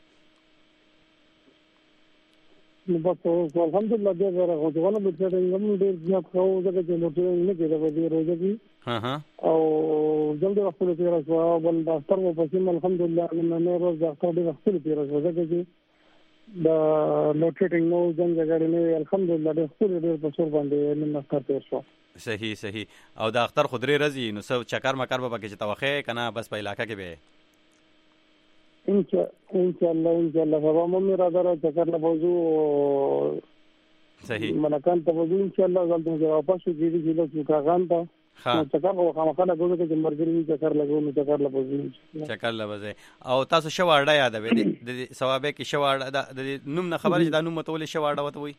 نو بس الحمدلله دې غره غوونه به چې موږ ډېر ځنه خو زګه چې موټر نه کېده په دې روزه کې ها ها او جلدی وخت له تیر شو بل د اختر په سیمه الحمدلله نن نه روز د اختر ډېر وخت له تیر شو زګه چې د لوټینګ نو څنګه غاړي نه الحمدلله ډېر خپل ډېر په څور باندې نن اختر تیر شو. صحیح صحیح او د اختر خضري رزي نو څو چکر مکر به پکې چې توخه کنه بس په علاقې کې به ان شاء الله ان شاء الله سبا مې را درو چکر له بوزو صحیح ملکان ته بوزو ان شاء الله غلطه کې واپس کېږي چې له څوکاغان ته چکر خو خامخاله کوو چې مرګري چکر لګو نو چکر له بوزو چکر له بوزي او تاسو شواړه یادوي د ثوابه کې شواړه د نوم نه خبرې د نوم متول شواړه وته وي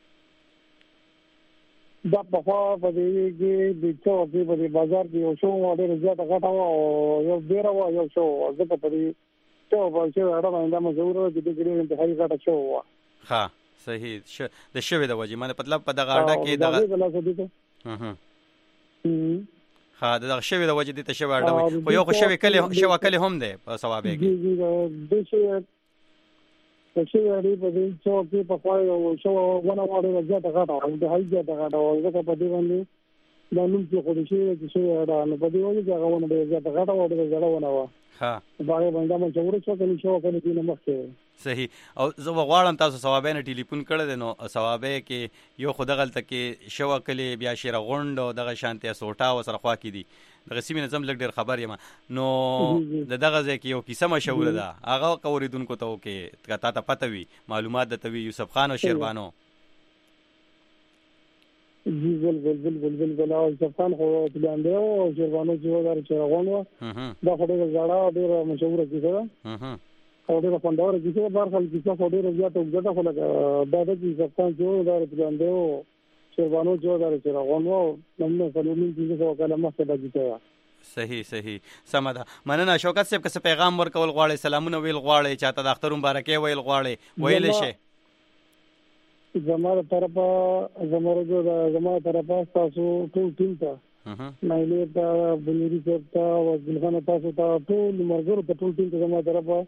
دا په خوا په دې کې د چوکي په بازار کې یو شو ډېر زیات غټه او یو ډېر و یو شو ځکه په دې ته په چې اړه باندې ما زوره د دې ګرې د هغې غټه شو و ها صحیح د شوی د وجې معنی مطلب په دغه اړه کې دغه ها ها دغه شوی د وجې د ته شوی اړه خو یو خو شوی کله شو کله هم ده په ثوابه کې د شوی د شوی اړې په دې چې په خوا یو شو ونه وړه زیاته غټه او د هغې زیاته غټه او ځکه په دې باندې دا نوم چې خو د شوی چې شوی اړه نو په دې باندې هغه ونه ډېر زیاته غټه او ډېر زړه ونه و ها باغې باندې ما چوره شو کني شو کني دینه مخه صحیح او زه غواړم تاسو ثوابه نه ټلیفون کړل نو ثوابه کې یو خو دغه تل کې شو کلی بیا شیر غوند او دغه شانتي سوټا وسره خوا کې دي دغه سیمې نه زم لږ ډېر خبر یم نو د دغه ځای کې یو کیسه مشهوره ده هغه اوریدونکو ته وکړې که تا ته پته وي معلومات درته وي یوسف خان او شیربانو جی بالکل بالکل بالکل او یوسف خان خو پلان دی او شیربانو چې ودار چې روان و دا خو ډېر زړه ډېر مشهوره کیسه ده او ډېر خوندوره کیسه ده بهر حال کیسه خو ډېره زیاته اوږده خو لکه دا ده چې یوسف خان چې ودار پلان دی او شیربانو چې ودار چې روان و نمونه څلورنیم پنځه سوه کاله مخکې دا کیسه ده صحیح صحیح سمه ده مننه شوکت صاحب که څه پیغام ورکول غواړئ سلامونه ویل غواړئ چاته د اختر مبارکۍ ویل غواړئ ویلی شئ زما د طرفه زما د زما طرفه تاسو ټول ټیم ته نایلې ته بنيري صاحب ته وزیر خان تاسو ته ټول مرګرو ته ټول ټیم ته زما طرفه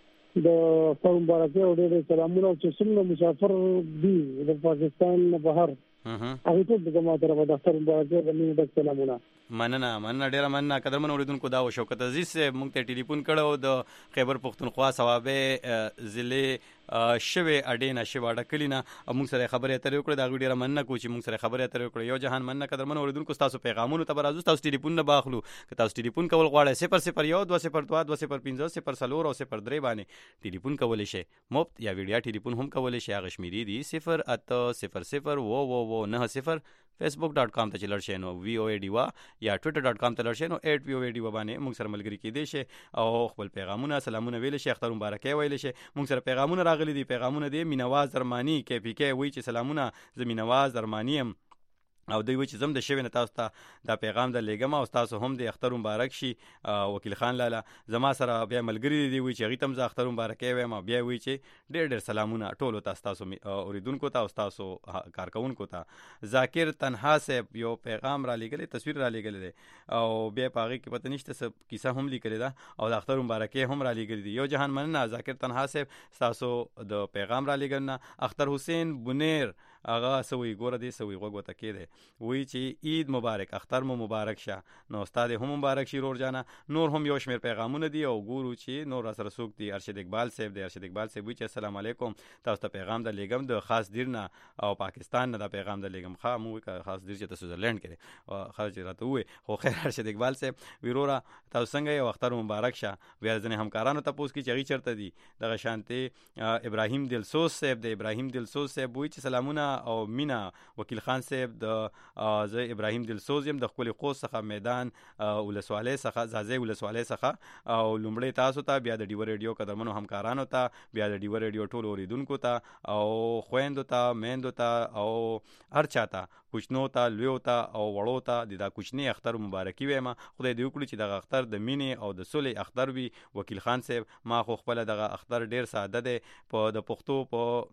د اختر مبارکۍ او ډېر سلامونه چې څومره مسافر دي د پاکستان نه بهر هغه ټول زما طرفه د اختر مبارکۍ د مینې د سلامونه مننه مننه ډیره مننه قدرمن اوریدونکو دا و شوکت عزیز صاحب موږ ته ټلیفون کړو د خیبر پختونخوا صوابه ضلع شوه اډینا شوه ډکلینا موږ سره خبرې اترې وکړې دا ډیره مننه کو چې موږ سره خبرې اترې وکړې یو جهان مننه قدرمن اوریدونکو تاسو پیغامونو ته راځو تاسو ټلیفون نه باخلو که تاسو ټلیفون کول غواړئ صفر صفر یو دوه صفر دوه دوه صفر پنځه صفر څلور او صفر درې باندې ټلیفون کولی شئ مفت یا ویډیا ټلیفون هم کولی شئ هغه شمیرې دي صفر اته صفر صفر و و و نه صفر فیسبوک ډاٹ کام ته چلر شئ نو وی او ای ډیوا یا ټویټر ډاٹ کام ته لر شئ نو ایټ وی او ای ډیوا باندې موږ سره ملګری کېدی شئ او خپل پیغامونه سلامونه ویل شئ اختر مبارکۍ ویل شئ موږ سره پیغامونه راغلي دي پیغامونه دي مینواز ارمانی کې پی کې وی چې سلامونه زه مینواز ارمانی ام او دوی وی چې زم د شوی نه تاسو ته دا پیغام د لېږم او تاسو هم د اختر مبارک شي وکیل خان لاله زما سره بیا ملګری دی وی چې هغې ته هم زه اختر مبارکۍ وایم بیا وی چې ډېر ډېر سلامونه ټولو ته ستاسو اوریدونکو ته او ستاسو کارکوونکو ته ذاکر تنها صاحب یو پیغام را لیږلی تصویر را لیږلی دی او بیا په هغې کې پته نشته څه کیسه هم لیکلې ده او د اختر مبارکۍ هم را لیږلي دي یو جهان مننه ذاکر تنها صاحب ستاسو د پیغام را لیږل نه اختر حسین بنیر هغه سوی ګوره دی سوی غوږ ورته کېدی وی چې عید مبارک اختر مو مبارک شه نو ستا دې هم مبارک شي رور جانه نور هم یو شمېر پیغامونه دي او ګورو چې نور راسره څوک دي ارشد اقبال صاحب دی ارشد اقبال صاحب وی چې السلام علیکم تاسو ته پیغام در لیږم د خاص دیر نه او پاکستان نه دا پیغام در لیږم ښه موږ که خاص دیر چې ته سویزرلینډ کې دی خیر چې راته ووایې خو خیر ارشد اقبال صاحب وی وروره تاسو څنګه یې اختر مبارک شه بیا ځینې همکارانو تپوس کړي چې هغوی چېرته دي دغه شانتې ابراهیم دلسوز صاحب دی ابراهیم دلسوز صاحب وایي چې سلامونه او مینه وکیل خان صاحب د زه ابراهیم دلسوز یم د ښکلي خوست څخه میدان ولسوالۍ څخه ځاځی ولسوالۍ څخه او لومړی تاسو ته بیا د ډیوه ریډیو قدرمنو همکارانو ته بیا د ډیوه ریډیو ټولو اوریدونکو ته او خویندو ته میندو ته او هر چا ته کوچنو ته لویو ته او وړو ته د دا کوچني اختر مبارکي وایم خدای دې وکړي چې دغه اختر د مینې او د صلح اختر وي وکیل خان صاحب ما خو خپله دغه اختر ډېر ساده دی په د پښتو په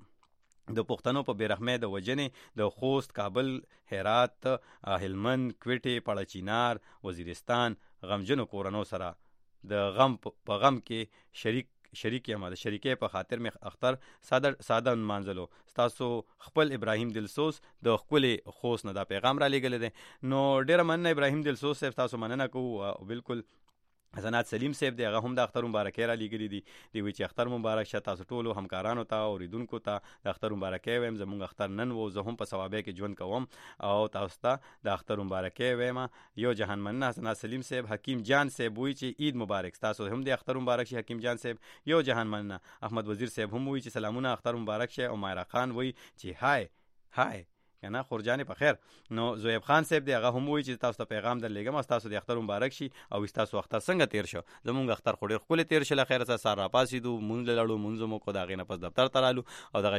د پښتنو په بیرحمۍ د وجنې د خوست کابل هرات هلمند کویټې پړه چینار وزیرستان غمجنو کورنو سره د غم په غم کې شریک شریک یم د شریکۍ په خاطر مې اختر ساده ساده نمانځلو ستاسو خپل ابراهیم دلسوز د ښکلې خوست نه دا پیغام را لیږلی دی نو ډېره مننه ابراهیم دلسوز صاحب تاسو مننه کوو بالکل حسنات سلیم صاحب دی هغه هم د اختر مبارکۍ را لیږلي دي دی وایي چې اختر مبارک شه تاسو ټولو همکارانو ته اوریدونکو ته د اختر مبارکۍ وایم زموږ اختر نن و زه هم په ثوابۍ کې ژوند کوم او تاسو ته د اختر مبارکۍ وایم یو جهان مننه حسنات سلیم صاحب حکیم جان صاحب وایي چې عید مبارک تاسو هم د اختر مبارک شي حکیم جان صاحب یو جهان مننه احمد وزیر صاحب هم وایي چې سلامونه اختر مبارک شه او مایرا خان وایي چې های های کنه خورجانې په خیر نو زویب خان صاحب دی هغه هم وایي چې تاسو ته پیغام در لیږم تاسو د اختر مبارک شي او ستاسو اختر څنګه تیر شو زمونږ اختر خو ډېر ښکلی تیر شو له خیره څخه سهار راپاڅېدو مونځ له لړو مونځ مو کړو د هغې نه پس دفتر ته رالو او دغه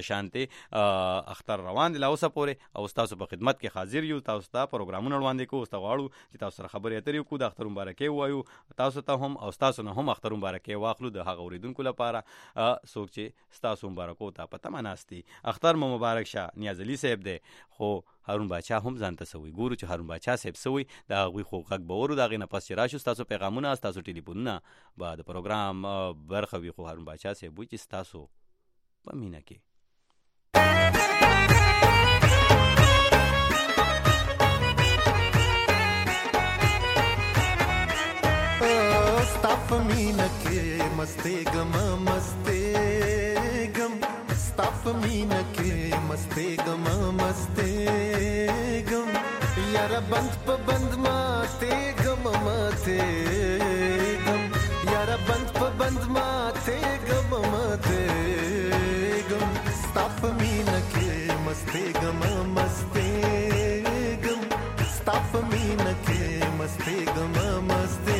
شانتې اختر روان دی لا اوسه پورې او ستاسو په خدمت کې حاضر یو تاسو ته پروګرامونه وړاندې کوو ورته غواړو چې تاسو سره خبرې اترې وکړو د اختر مبارکۍ ووایو تاسو ته هم او ستاسو نه هم اختر مبارکۍ واخلو د هغه اورېدونکو لپاره څوک چې ستاسو مبارکو ته په تمه ناست دي اختر مو مبارک شه نیاز علي صاحب دی خو هارون باچا هم ځان ته سوی ګورو چې هارون باچا صاحب سوی د هغوی خو غږ به ورو د هغې نه پس چې راشو ستاسو پیغامونه ستاسو ټلیفونونه به د پروګرام برخه وي خو هارون باچا صاحب وایي چې ستاسو په مینه کې ستا په مینه کې مستېږم مستېږم ستا په مینه کې مستېږم مستېږم یاره بند په بند ماتېږم ماتېږم یاره بند په بند ماتېږم ماتېږم ستا په مینه کې مستېږم مستېږم ستا په مینه کې مستېږم مستېږم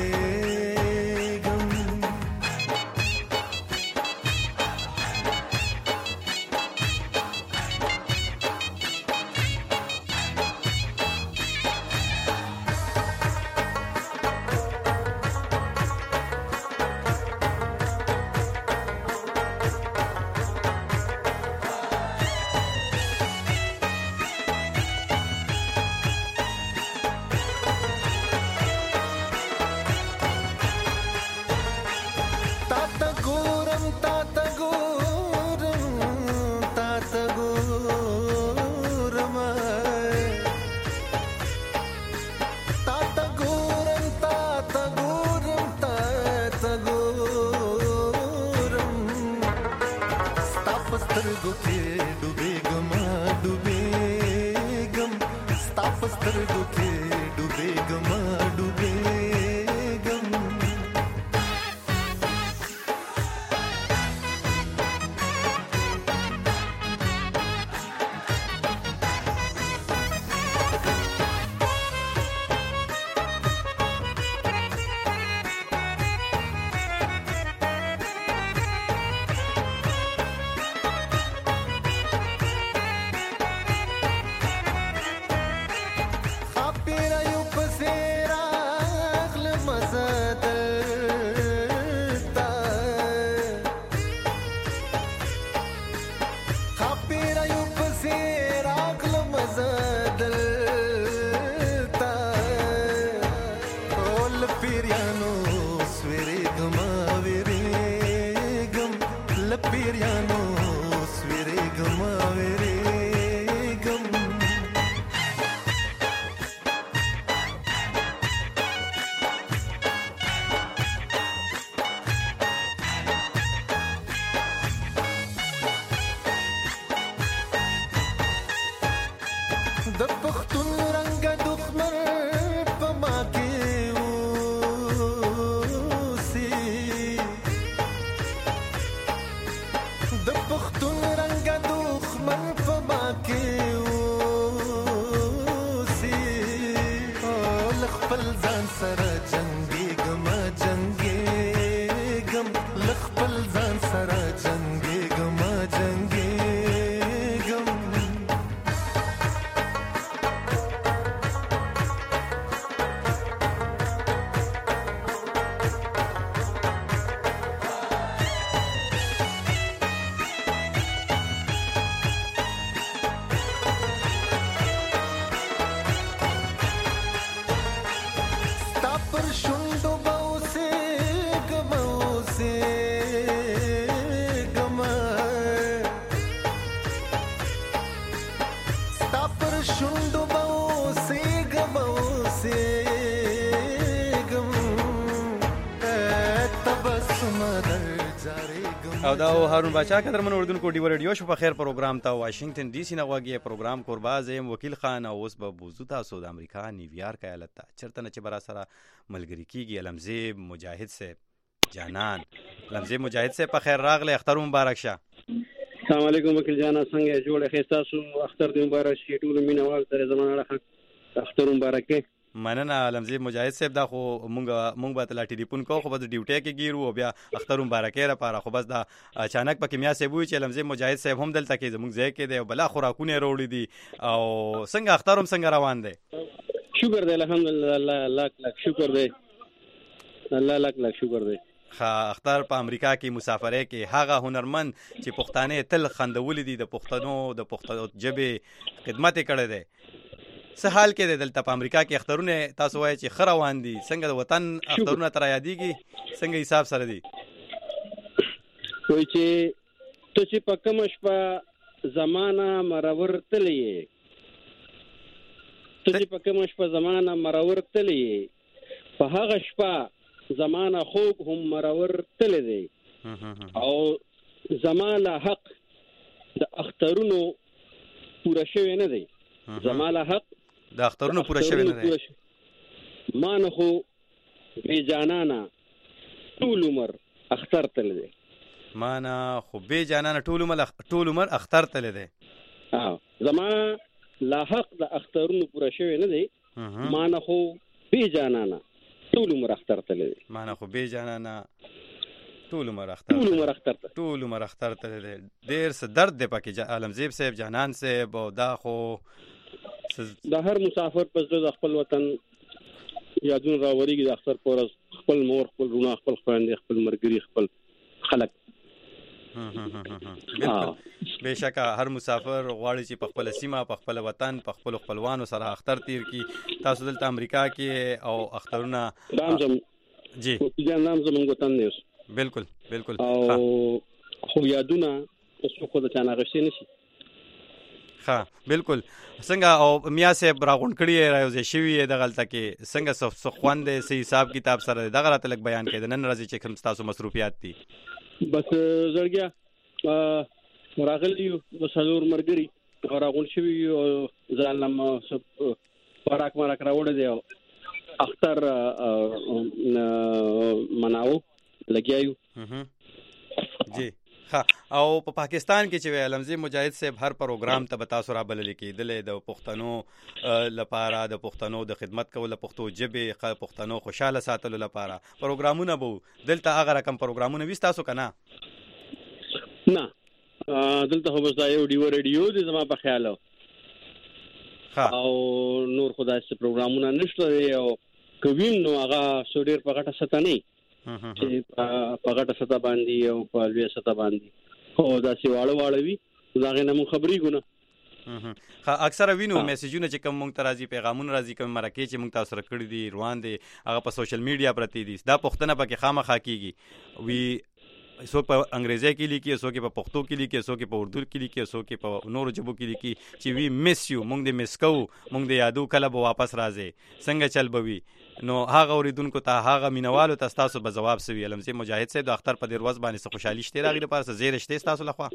او دا هارون باچا قدرمن اردوونکو ډیو ریډیو شو په خیر پروګرام ته واشنگټن ډي سي نه غوږی پروګرام قرباز ایم وکیل خان او اوس به بوزو تاسو د امریکا نیویارک ایالت ته چرته نه چې برا سره ملګری کیږي لمزه مجاهد سے جانان لمزه مجاهد سے په خیر راغله اختر مبارک شه. السلام علیکم وکیل جانا څنګه جوړه خستا سو اختر دې مبارک شي ټول مینوال سره زمانه راخ اختر مبارک مننه لمزه مجاهد صاحب دا خو مونږ مونږ به تل ټلیفون کوو خو بس ډیوټي کې ګیرو بیا اختر مبارکې را پاره خو بس دا اچانک پکې میا صاحب وی چې لمزه مجاهد صاحب هم دلته کې زمونږ ځای کې دی او بلا خوراکونه وروړي دي او څنګه اختر هم څنګه روان دی؟ شکر دی الحمدلله الله لاک لاک شکر دی الله لاک لاک شکر دی. خا اختر په امریکا کې مسافرې کې هغه هنرمند چې پښتانه تل خندولې دي د پښتنو د پښتو ژبې خدمت کړي دي څه حال کې دی دلته په امریکا کې اخترونه تاسو وایي چې خره روان دي څنګه د وطن اخترونه تر یادېږي څنګه حساب سره دي؟ وایي چې ته چې په کومه شپه زمانه مرور تلې ته چې په کومه شپه زمانه مرور تلې په هغه شپه زمانه خوږ هم مرور تلې دی او زمانه حق د اخترونو پوره شوی نه دی زمانه حق د اخترونو پوره شوی نه دی. ما نه خو بی جانانا ټول عمر اختر تل دی. معنا خو بی جانانا ټول عمر ټول عمر اختر تل دی. ها زما لا حق د اخترونو پوره شوی نه دی. معنا خو بی جانانا ټول عمر اختر تل دی. معنا خو بی جانانا ټول عمر اختر ټول عمر اختر ته ټول عمر اختر ته دی. ډیر څه درد دی پکې عالمزیب صاحب جانان صاحب او دا خو د هر مسافر په زړه د خپل وطن یادونه راوړيږي. د اختر پر ورځ خپل مور خپل رونه خپل خويندې خپل مرګري خپل خلک بهشکه هر مسافر غواړي چې په خپل سیمه په خپل وطن په خپل خپلوانو سره اختر تیر کی. تاسو دلته امریکا کې او اخترونه رامزم جی ځان نام زموږ وطن دی. بالکل بالکل او خو یادونه څه خو د چانه غشي نشي. ها بالکل څنګه او میا صاحب راغون کړی راوځي شوی د غلطه کې څنګه څه خوانده سي حساب کتاب سره دغه راته لګ بیان کړي نن راځي چې کوم تاسو مصروفیات دي. بس زړګیا راغلی یو څلور مرګري راغون شوی ځان لم پراک مراک راوړل دی اختر مناو لګیایو. جی ها او په پا پاکستان کې چې علمزي مجاهد صاحب هر پروګرام ته بتا سره بلل کېدل د پښتنو لپاره د پښتنو د خدمت کول پښتو ژبه پښتنو خوشاله ساتلو لپاره پروګرامونه بو دلته هغه رقم پروګرامونه وستاسو کنه نه دلته خو بس دا یو ډیو ریډیو د زما په خیال او نور خدای څخه پروګرامونه نشته او کوین نو هغه سوډیر په غټه ستنه چې په غټه ستا باندې او په لوی ستا باندې خو دا سی واړه واړه وي دا غنه مون خبري ګونه. ها اکثره وینو میسجونه چې کوم مونږ ته راځي پیغامونه راځي کوم مرکه چې مونږ تاسو سره کړی دي روان دي هغه په سوشل میډیا پرتی دي. دا پښتنه پکې خامخا کیږي وی سو په انګریزي کې لیکي سو کې په پښتو کې لیکي سو کې په اردو کې لیکي سو کې په نورو ژبو کې لیکي چې وی مس یو مونږ دې مس کو مونږ دې یادو کله به واپس راځي څنګه چل بوي. نو هغه اوریدونکو ته هغه مینوالو ته تاسو به جواب سوي علمزي مجاهد صاحب د اختر په دیر ورځ باندې خوشحالي شته راغلی لپاره زیره شته تاسو لخوا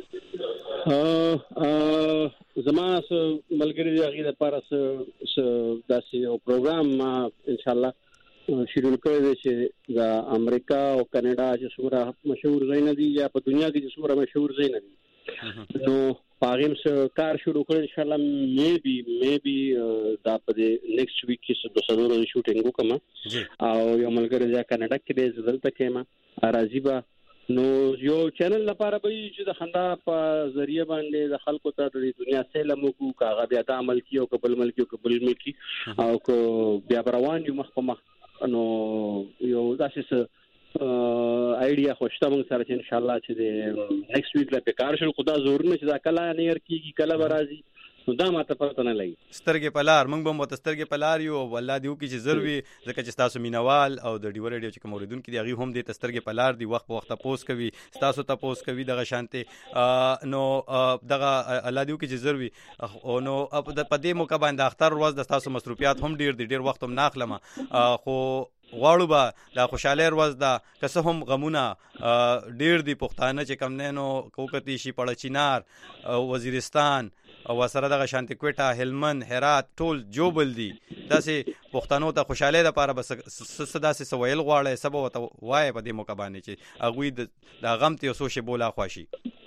زما ملګری دی هغه لپاره داسې یو پروګرام ان شاء الله شیډول کړی دی چې د امریکا او کاناډا چې څومره مشهور ځای نه دي یا په دنیا کې چې څومره مشهور ځای نه دي نو پاغم سره کار شروع کړل ان شاء الله میبي میبي دا په نیکسټ ویک کې د سلور شوټینګ وکم او یو ملګری ځا کاناډا کې دی زدلته کېما راځيبا نو یو چینل لپاره به چې د خندا په ذریعہ باندې د خلکو ته د دنیا سلام کو کاغه بیا د عمل کیو قبل ملکی او قبل ملکی او کو بیا روان یو مخ په مخ نو یو داسې آیډیا خوشته مونږ سره چې ان شاء الله چې د نیکسټ ویک لا په کار شروع خدا زور نه چې دا کله نه ير کیږي کله برازي نو دا ماته پته نه لګي سترګې پلار مونږ به مو سترګې پلار یو والله دیو کې چې ضروري ځکه چې تاسو مینوال او د ډیو ریډیو چې کوموریدون کې دی هغه هم د سترګې پلار دی وخت په وخت پوسټ کوي تاسو ته پوسټ کوي دغه شانته نو دغه الله دیو کې چې ضروري نو په دې موقع باندې اختر ورځ د تاسو مصروفیات هم ډیر دي ډیر وخت هم ناخلمه خو غواړو به د خوشاله ورځ دا که څه هم غمونه ډیر دي پښتانه چې کم نه نو کوکتی شي پړ چینار وزیرستان او سره دغه شانتي کوټه هلمند هرات ټول جوبل دي داسې پښتنو ته خوشاله ده لپاره بس داسې سویل غواړي سبا وته وای په دې موقع باندې چې هغه د غم ته سوشه بولا خواشي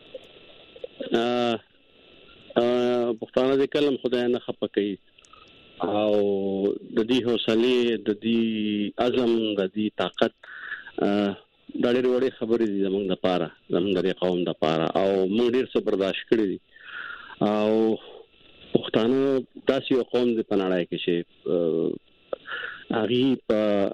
پښتانه دې کلم خدای نه خپه کوي او د دې حوصله د دې عزم د دې طاقت د ډېر وړي خبرې دي زموږ لپاره زموږ د قوم لپاره او موږ ډېر څه برداشت کړی دي او پښتانه داسې یو قوم دی په نړۍ کې چې هغه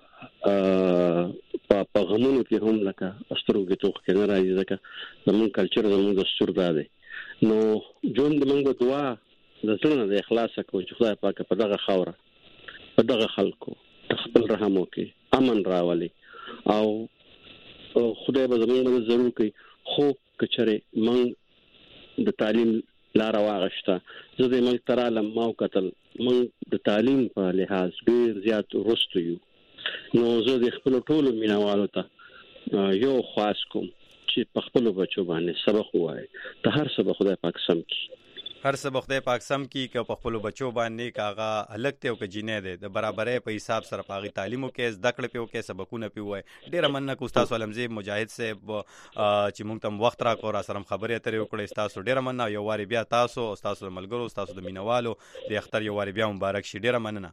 په په غمونو کې هم لکه استرو کې توخ کې نه راځي ځکه زموږ کلچر زموږ دستور دی نو جون د موږ دعا د څنګه د اخلاص کو چې خدای پاک په دغه خوره په دغه خلکو خپل رحم وکړي امن راولي او خدای به زموږ ضرور کوي خو کچره موږ د تعلیم لار واغشته زه د ملک ترالم ما وکتل موږ د تعلیم په لحاظ ډیر زیات ورستو یو نو زه د خپل ټولو مینوالو ته یو خاص کوم چې په خپل بچو باندې سبق وایي ته هر سبق خدای پاک سم کړي هر څه بخدای پاک سم کی که په خپل بچو باندې کاغه الګ ته او که جینې ده د برابرۍ په حساب سره پاغي تعلیمو کې زده کړې پیو کې سبقونه پیو وای ډیر مننه کو استاد علمزی مجاهد صاحب چې مونږ ته وخت راکو را سره خبرې اترې وکړې تاسو ډیر مننه یو واری بیا تاسو او تاسو ملګرو تاسو د مینوالو د اختر یو واری بیا مبارک شي ډیر مننه.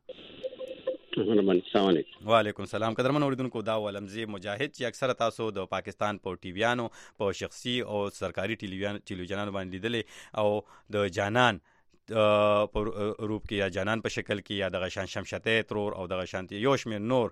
السلام علیکم. وعلیکم السلام. قدرمن اوریدونکو دا علمزی مجاهد چې اکثره تاسو د پاکستان په ټیویانو په شخصي او سرکاري ټلویزیون ټلویزیونانو باندې لیدلې او د جانان په روپ کې یا جانان په شکل کې یا د شان شمشته ترور او د شانتي یو شمیر نور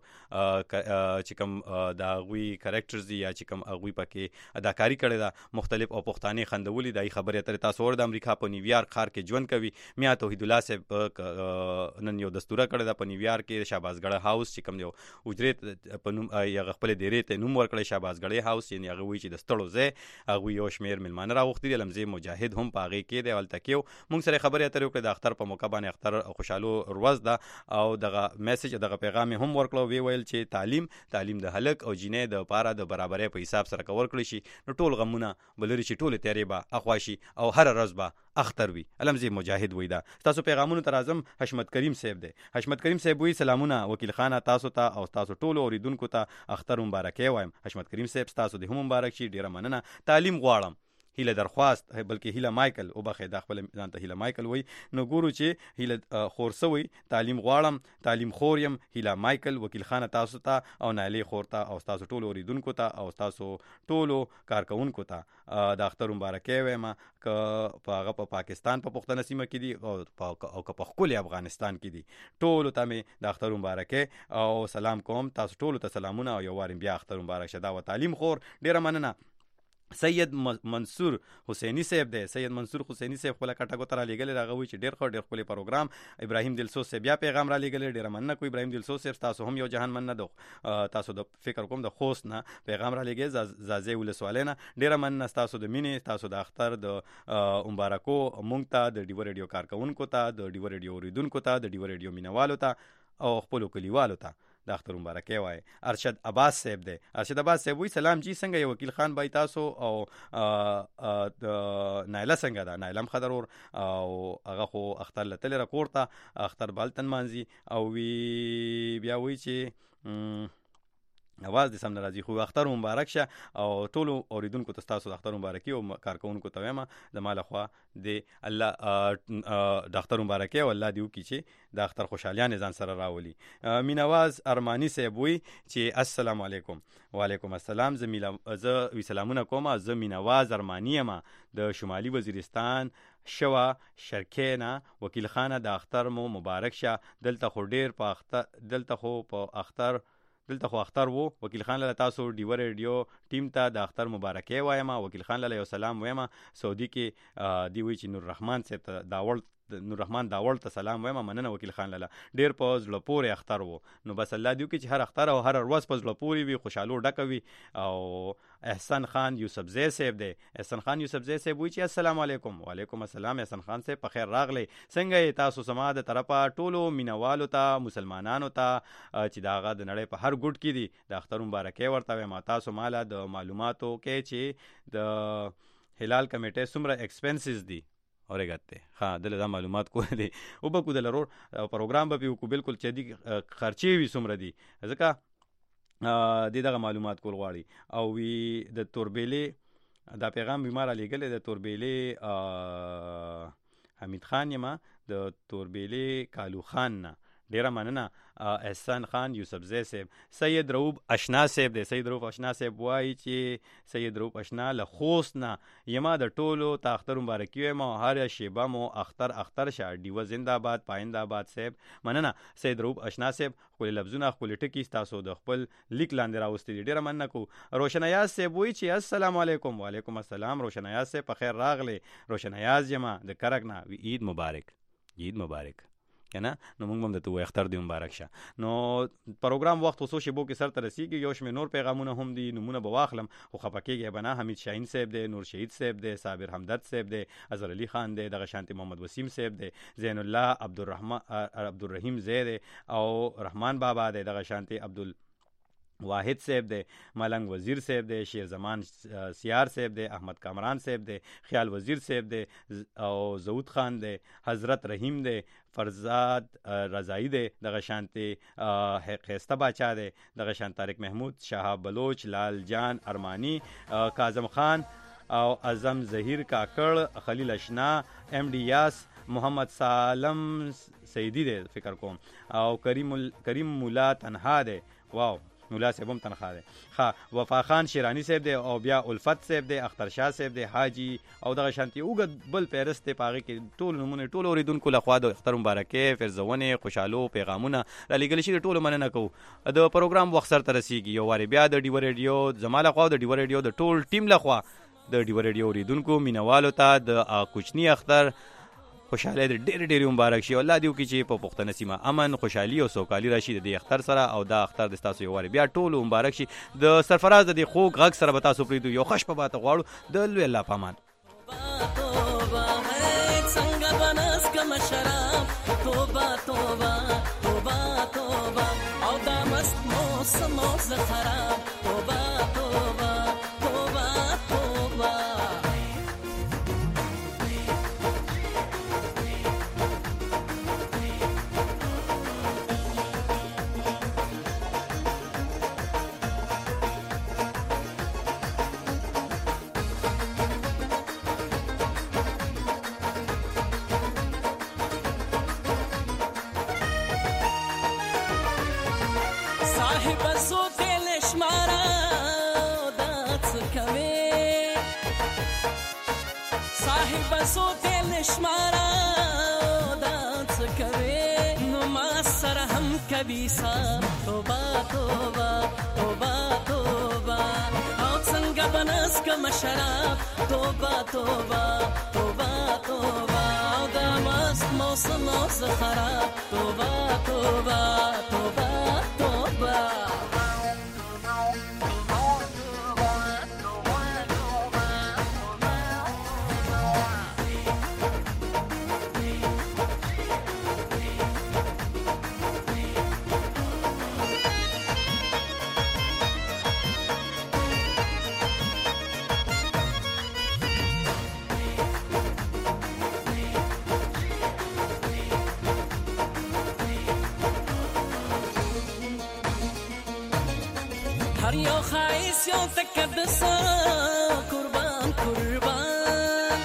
چې کوم د غوي کریکټرز دي یا چې کوم غوي پکې اداکاری کړي دا مختلف او پښتاني خندولي د خبرې اترې تاسو ور د امریکا په نیویارک ښار کې ژوند کوي. میا توحید الله صاحب نن یو دستوره کړی دا په نیویارک کې شهبازګړی هاوس چې کوم یو اجرت په نوم یا خپل ډیرې ته نوم ورکړی شهبازګړی هاوس یعنی هغه وی چې د ستړو ځای هغه یو شمیر ملمانه راوختي د لمزي مجاهد هم پاغي کې دی ولته کې مونږ سره خبرې اترې وکړې د اختر په موقع باندې اختر خوشالو ورځ ده او دغه میسج دغه پیغام هم ورکړو وی ویل چې تعلیم تعلیم د هلک او جینې د پاره د برابرۍ په حساب سره کور کړی شي نو ټول غمونه بلری چې ټول تیارې به اخواشي او هر ورځ به اختر وي. علمزی مجاهد وی دا تاسو پیغامونو تر اعظم حشمت کریم صاحب دی. حشمت کریم صاحب وی سلامونه وکیل خانه تاسو ته او تاسو ټول اوریدونکو ته اختر مبارکي وایم. حشمت کریم صاحب تاسو د هم مبارک شي ډیره مننه. تعلیم غواړم هیله درخواست بلکې هیله مایکل او بخې د خپل ځان ته هیله مایکل وای نو ګورو چې هیله خورسوي تعلیم غواړم تعلیم خوریم هیله مایکل وکیل خانه تاسو ته او نالي خورته او تاسو ټول اوریدونکو ته او تاسو ټول کارکونکو ته د اختر مبارکي وایم ک په هغه په پاکستان په پښتنه سیمه کې دي او او په خپل افغانستان کې دي ټول ته مې د اختر مبارکي او سلام کوم تاسو ټول ته سلامونه او یو وارم بیا اختر مبارک شه دا و تعلیم خور ډیره مننه. سید منصور حسینی صاحب دی. سید منصور حسینی صاحب خپل کټاګو تر لګل راغوي چې ډیر خو ډیر خپل پروګرام. ابراهیم دلسوز صاحب بیا پیغام را لګل ډیر مننه کو ابراهیم دلسوز صاحب تاسو هم یو جهان مننه دو تاسو د فکر کوم د خوست نه پیغام را لګي زازه ول سوالینه ډیر مننه تاسو د مینې تاسو د اختر د مبارکو مونږ ته د ډیو ریډیو کارکونکو ته د ډیو ریډیو اوریدونکو ته د ډیو ریډیو مینوالو ته او خپل کلیوالو ته د اختر مبارکي وای. ارشد عباس صاحب دی. ارشد عباس صاحب وی سلام جی څنګه یو وکیل خان بای تاسو او د نایله څنګه دا نایلم خضرور او هغه خو اختر لتل رکورته اختر بالتن مانزي او وی بیا وی چې اواز د سم ناراضي خو اختر مبارک شه او ټول اوریدونکو ته تاسو د اختر مبارکي او کارکونکو ته وایم د مال خو د الله د اختر مبارکي او الله دیو کی چې د اختر خوشالیان ځان سره راولي. مینواز ارمانی صاحب وی چې السلام علیکم. وعلیکم السلام. زمیلا ز وی سلامونه کوم. ز مینواز ارمانی ما د شمالي وزیرستان شوا شرکینا وکیل خانه د اختر مو مبارک شه. دلته خو ډیر په اختر دلته خو په اختر دلته خو اختر وو. وکیل خان له تاسو ډیو ریډیو ټیم ته د اختر مبارکي وایم. وکیل خان له یو سلام وایم. سعودي کې دی وی چې نور رحمان صاحب ته داول نور رحمان داول ته سلام وایم. مننه وکیل خان لاله ډیر په زړه پورې اختر وو. نو بس الله دیو کې چې هر اختر او هر ورځ په زړه پورې وي خوشاله ډکوي. او احسان خان یوسفزی صاحب دی. احسان خان یوسفزی صاحب وی چې السلام علیکم. وعلیکم السلام. احسان خان صاحب په خیر راغلی. څنګه تاسو سما د طرفه ټولو مینوالو ته مسلمانانو ته چې داغه د نړۍ په هر ګډ کې دي د اختر مبارکي ورته وایم. تاسو مالا د معلوماتو کې چې د هلال کمیټه سمره ایکسپنسز دي اورګته ها دله معلومات کو دي او به کو د لرور پروګرام به کو بالکل چې دي خرچي وي سمره دي ځکه د دغه معلومات کول غواړي او وی د توربېلې دا پیغام بیمار لګل د توربېلې حمید خان یما د توربېلې کالو خان نه ډیره مننه. احسان خان یوسفزی صاحب. سید روب اشنا صاحب دی. سید روب اشنا صاحب وایي چې سید روب اشنا له خوست نه یما د ټولو ته اختر مبارکي وایم. هر شیبه مو اختر اختر شه. ډیو زنده‌باد پاینده-باد صاحب مننه. سید روب اشنا صاحب خپل لفظونه خپل ټکی تاسو د خپل لیک لاندې راوستي ډیره مننه کو. روشنایاز صاحب وایي چې السلام علیکم. وعلیکم السلام. روشنایاز صاحب په خیر راغلی. روشنایاز یما د کرک نه عید مبارک. عید مبارک کنه نو موږ هم د تو اختر دی مبارک شه. نو پروګرام وخت وسو شبو کې سر ته رسیږي. یو شمه نور پیغامونه هم دي نمونه بواخلم خو خپکیږي بنا. حمید شاهین صاحب دی. نور شهید صاحب دی. صابر حمدرد صاحب دی. اظهر علي خان دی. دغه شانتی محمد وسیم صاحب دی. زین الله عبدالرحمن عبدالرحیم زید او رحمان بابا دی. دغه شانتی عبدال واحد صاحب دی، ملنګ وزیر صاحب دی، شیر زمان سیار صاحب دی، احمد کامران صاحب دی، خیال وزیر صاحب دی او زود خان دی، حضرت رحیم دی، فرزاد رضایی دی، دغه شانتي خیسته باچا دی، دغه شان طارق محمود، شهاب بلوچ، لال جان ارمانی، کاظم خان او اعظم ظهیر کاکړ، خلیل اشنا، ایم ڈی یاس، محمد سالم سیدی دی فکر کوم، او کریم کریم مولا تنها دی، واو مولا صاحب هم تنخواه دی. ښه وفا خان شیرانی صاحب دی او بیا الفت صاحب دی، اختر شاه صاحب دی، حاجی او دغه شانتي اوږد بل فهرست دی، په هغې کې ټول نومونه ټولو اورېدونکو لخوا د اختر مبارکۍ، فرزونې، خوشحالو پیغامونه رالیږلي شي. د ټولو مننه کوو. د پروګرام وخت سرته رسېږي. یو وارې بیا د ډیوه ریډیو زما لخوا او د ډیوه ریډیو د ټول ټیم لخوا د ډیوه ریډیو اورېدونکو مینوالو ته د کوچني اختر خوشحالي د ډېر ډېر مبارک شي. الله دې وکړي چې په پښتنه سیمه امن، خوشحالي او سوکالي راشي د دې اختر سره، او دا اختر د ستاسو یو وارې بیا ټولو مبارک شي. د سرفراز د دې خوږ غږ سره به تاسو پرېږدو. یو ښه شپه به ته غواړو. د لوی الله په امان. سو دل شمارا دانس کوي نو ما سره هم کوي سا توبه توبه توبه توبه او څنګه بنس کم شراب توبه توبه توبه توبه او دا مست موسم او خراب توبه توبه توبه توبه هر یو خایس یو تقدس قربان قربان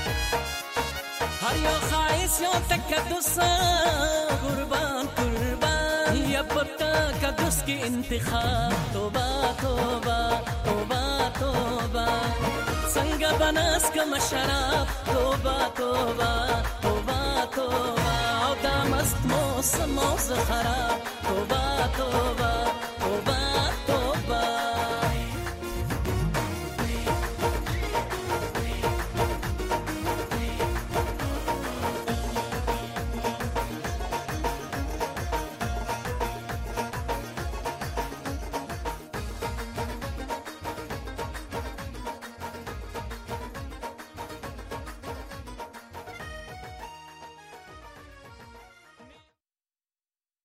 هر یو خایس یو تقدس قربان قربان یا پتا قدس کی انتخاب توبه توبه توبه توبه څنګه بنس کم شراب توبه توبه توبه توبه او دا مست موسم او خراب توبه توبه توبه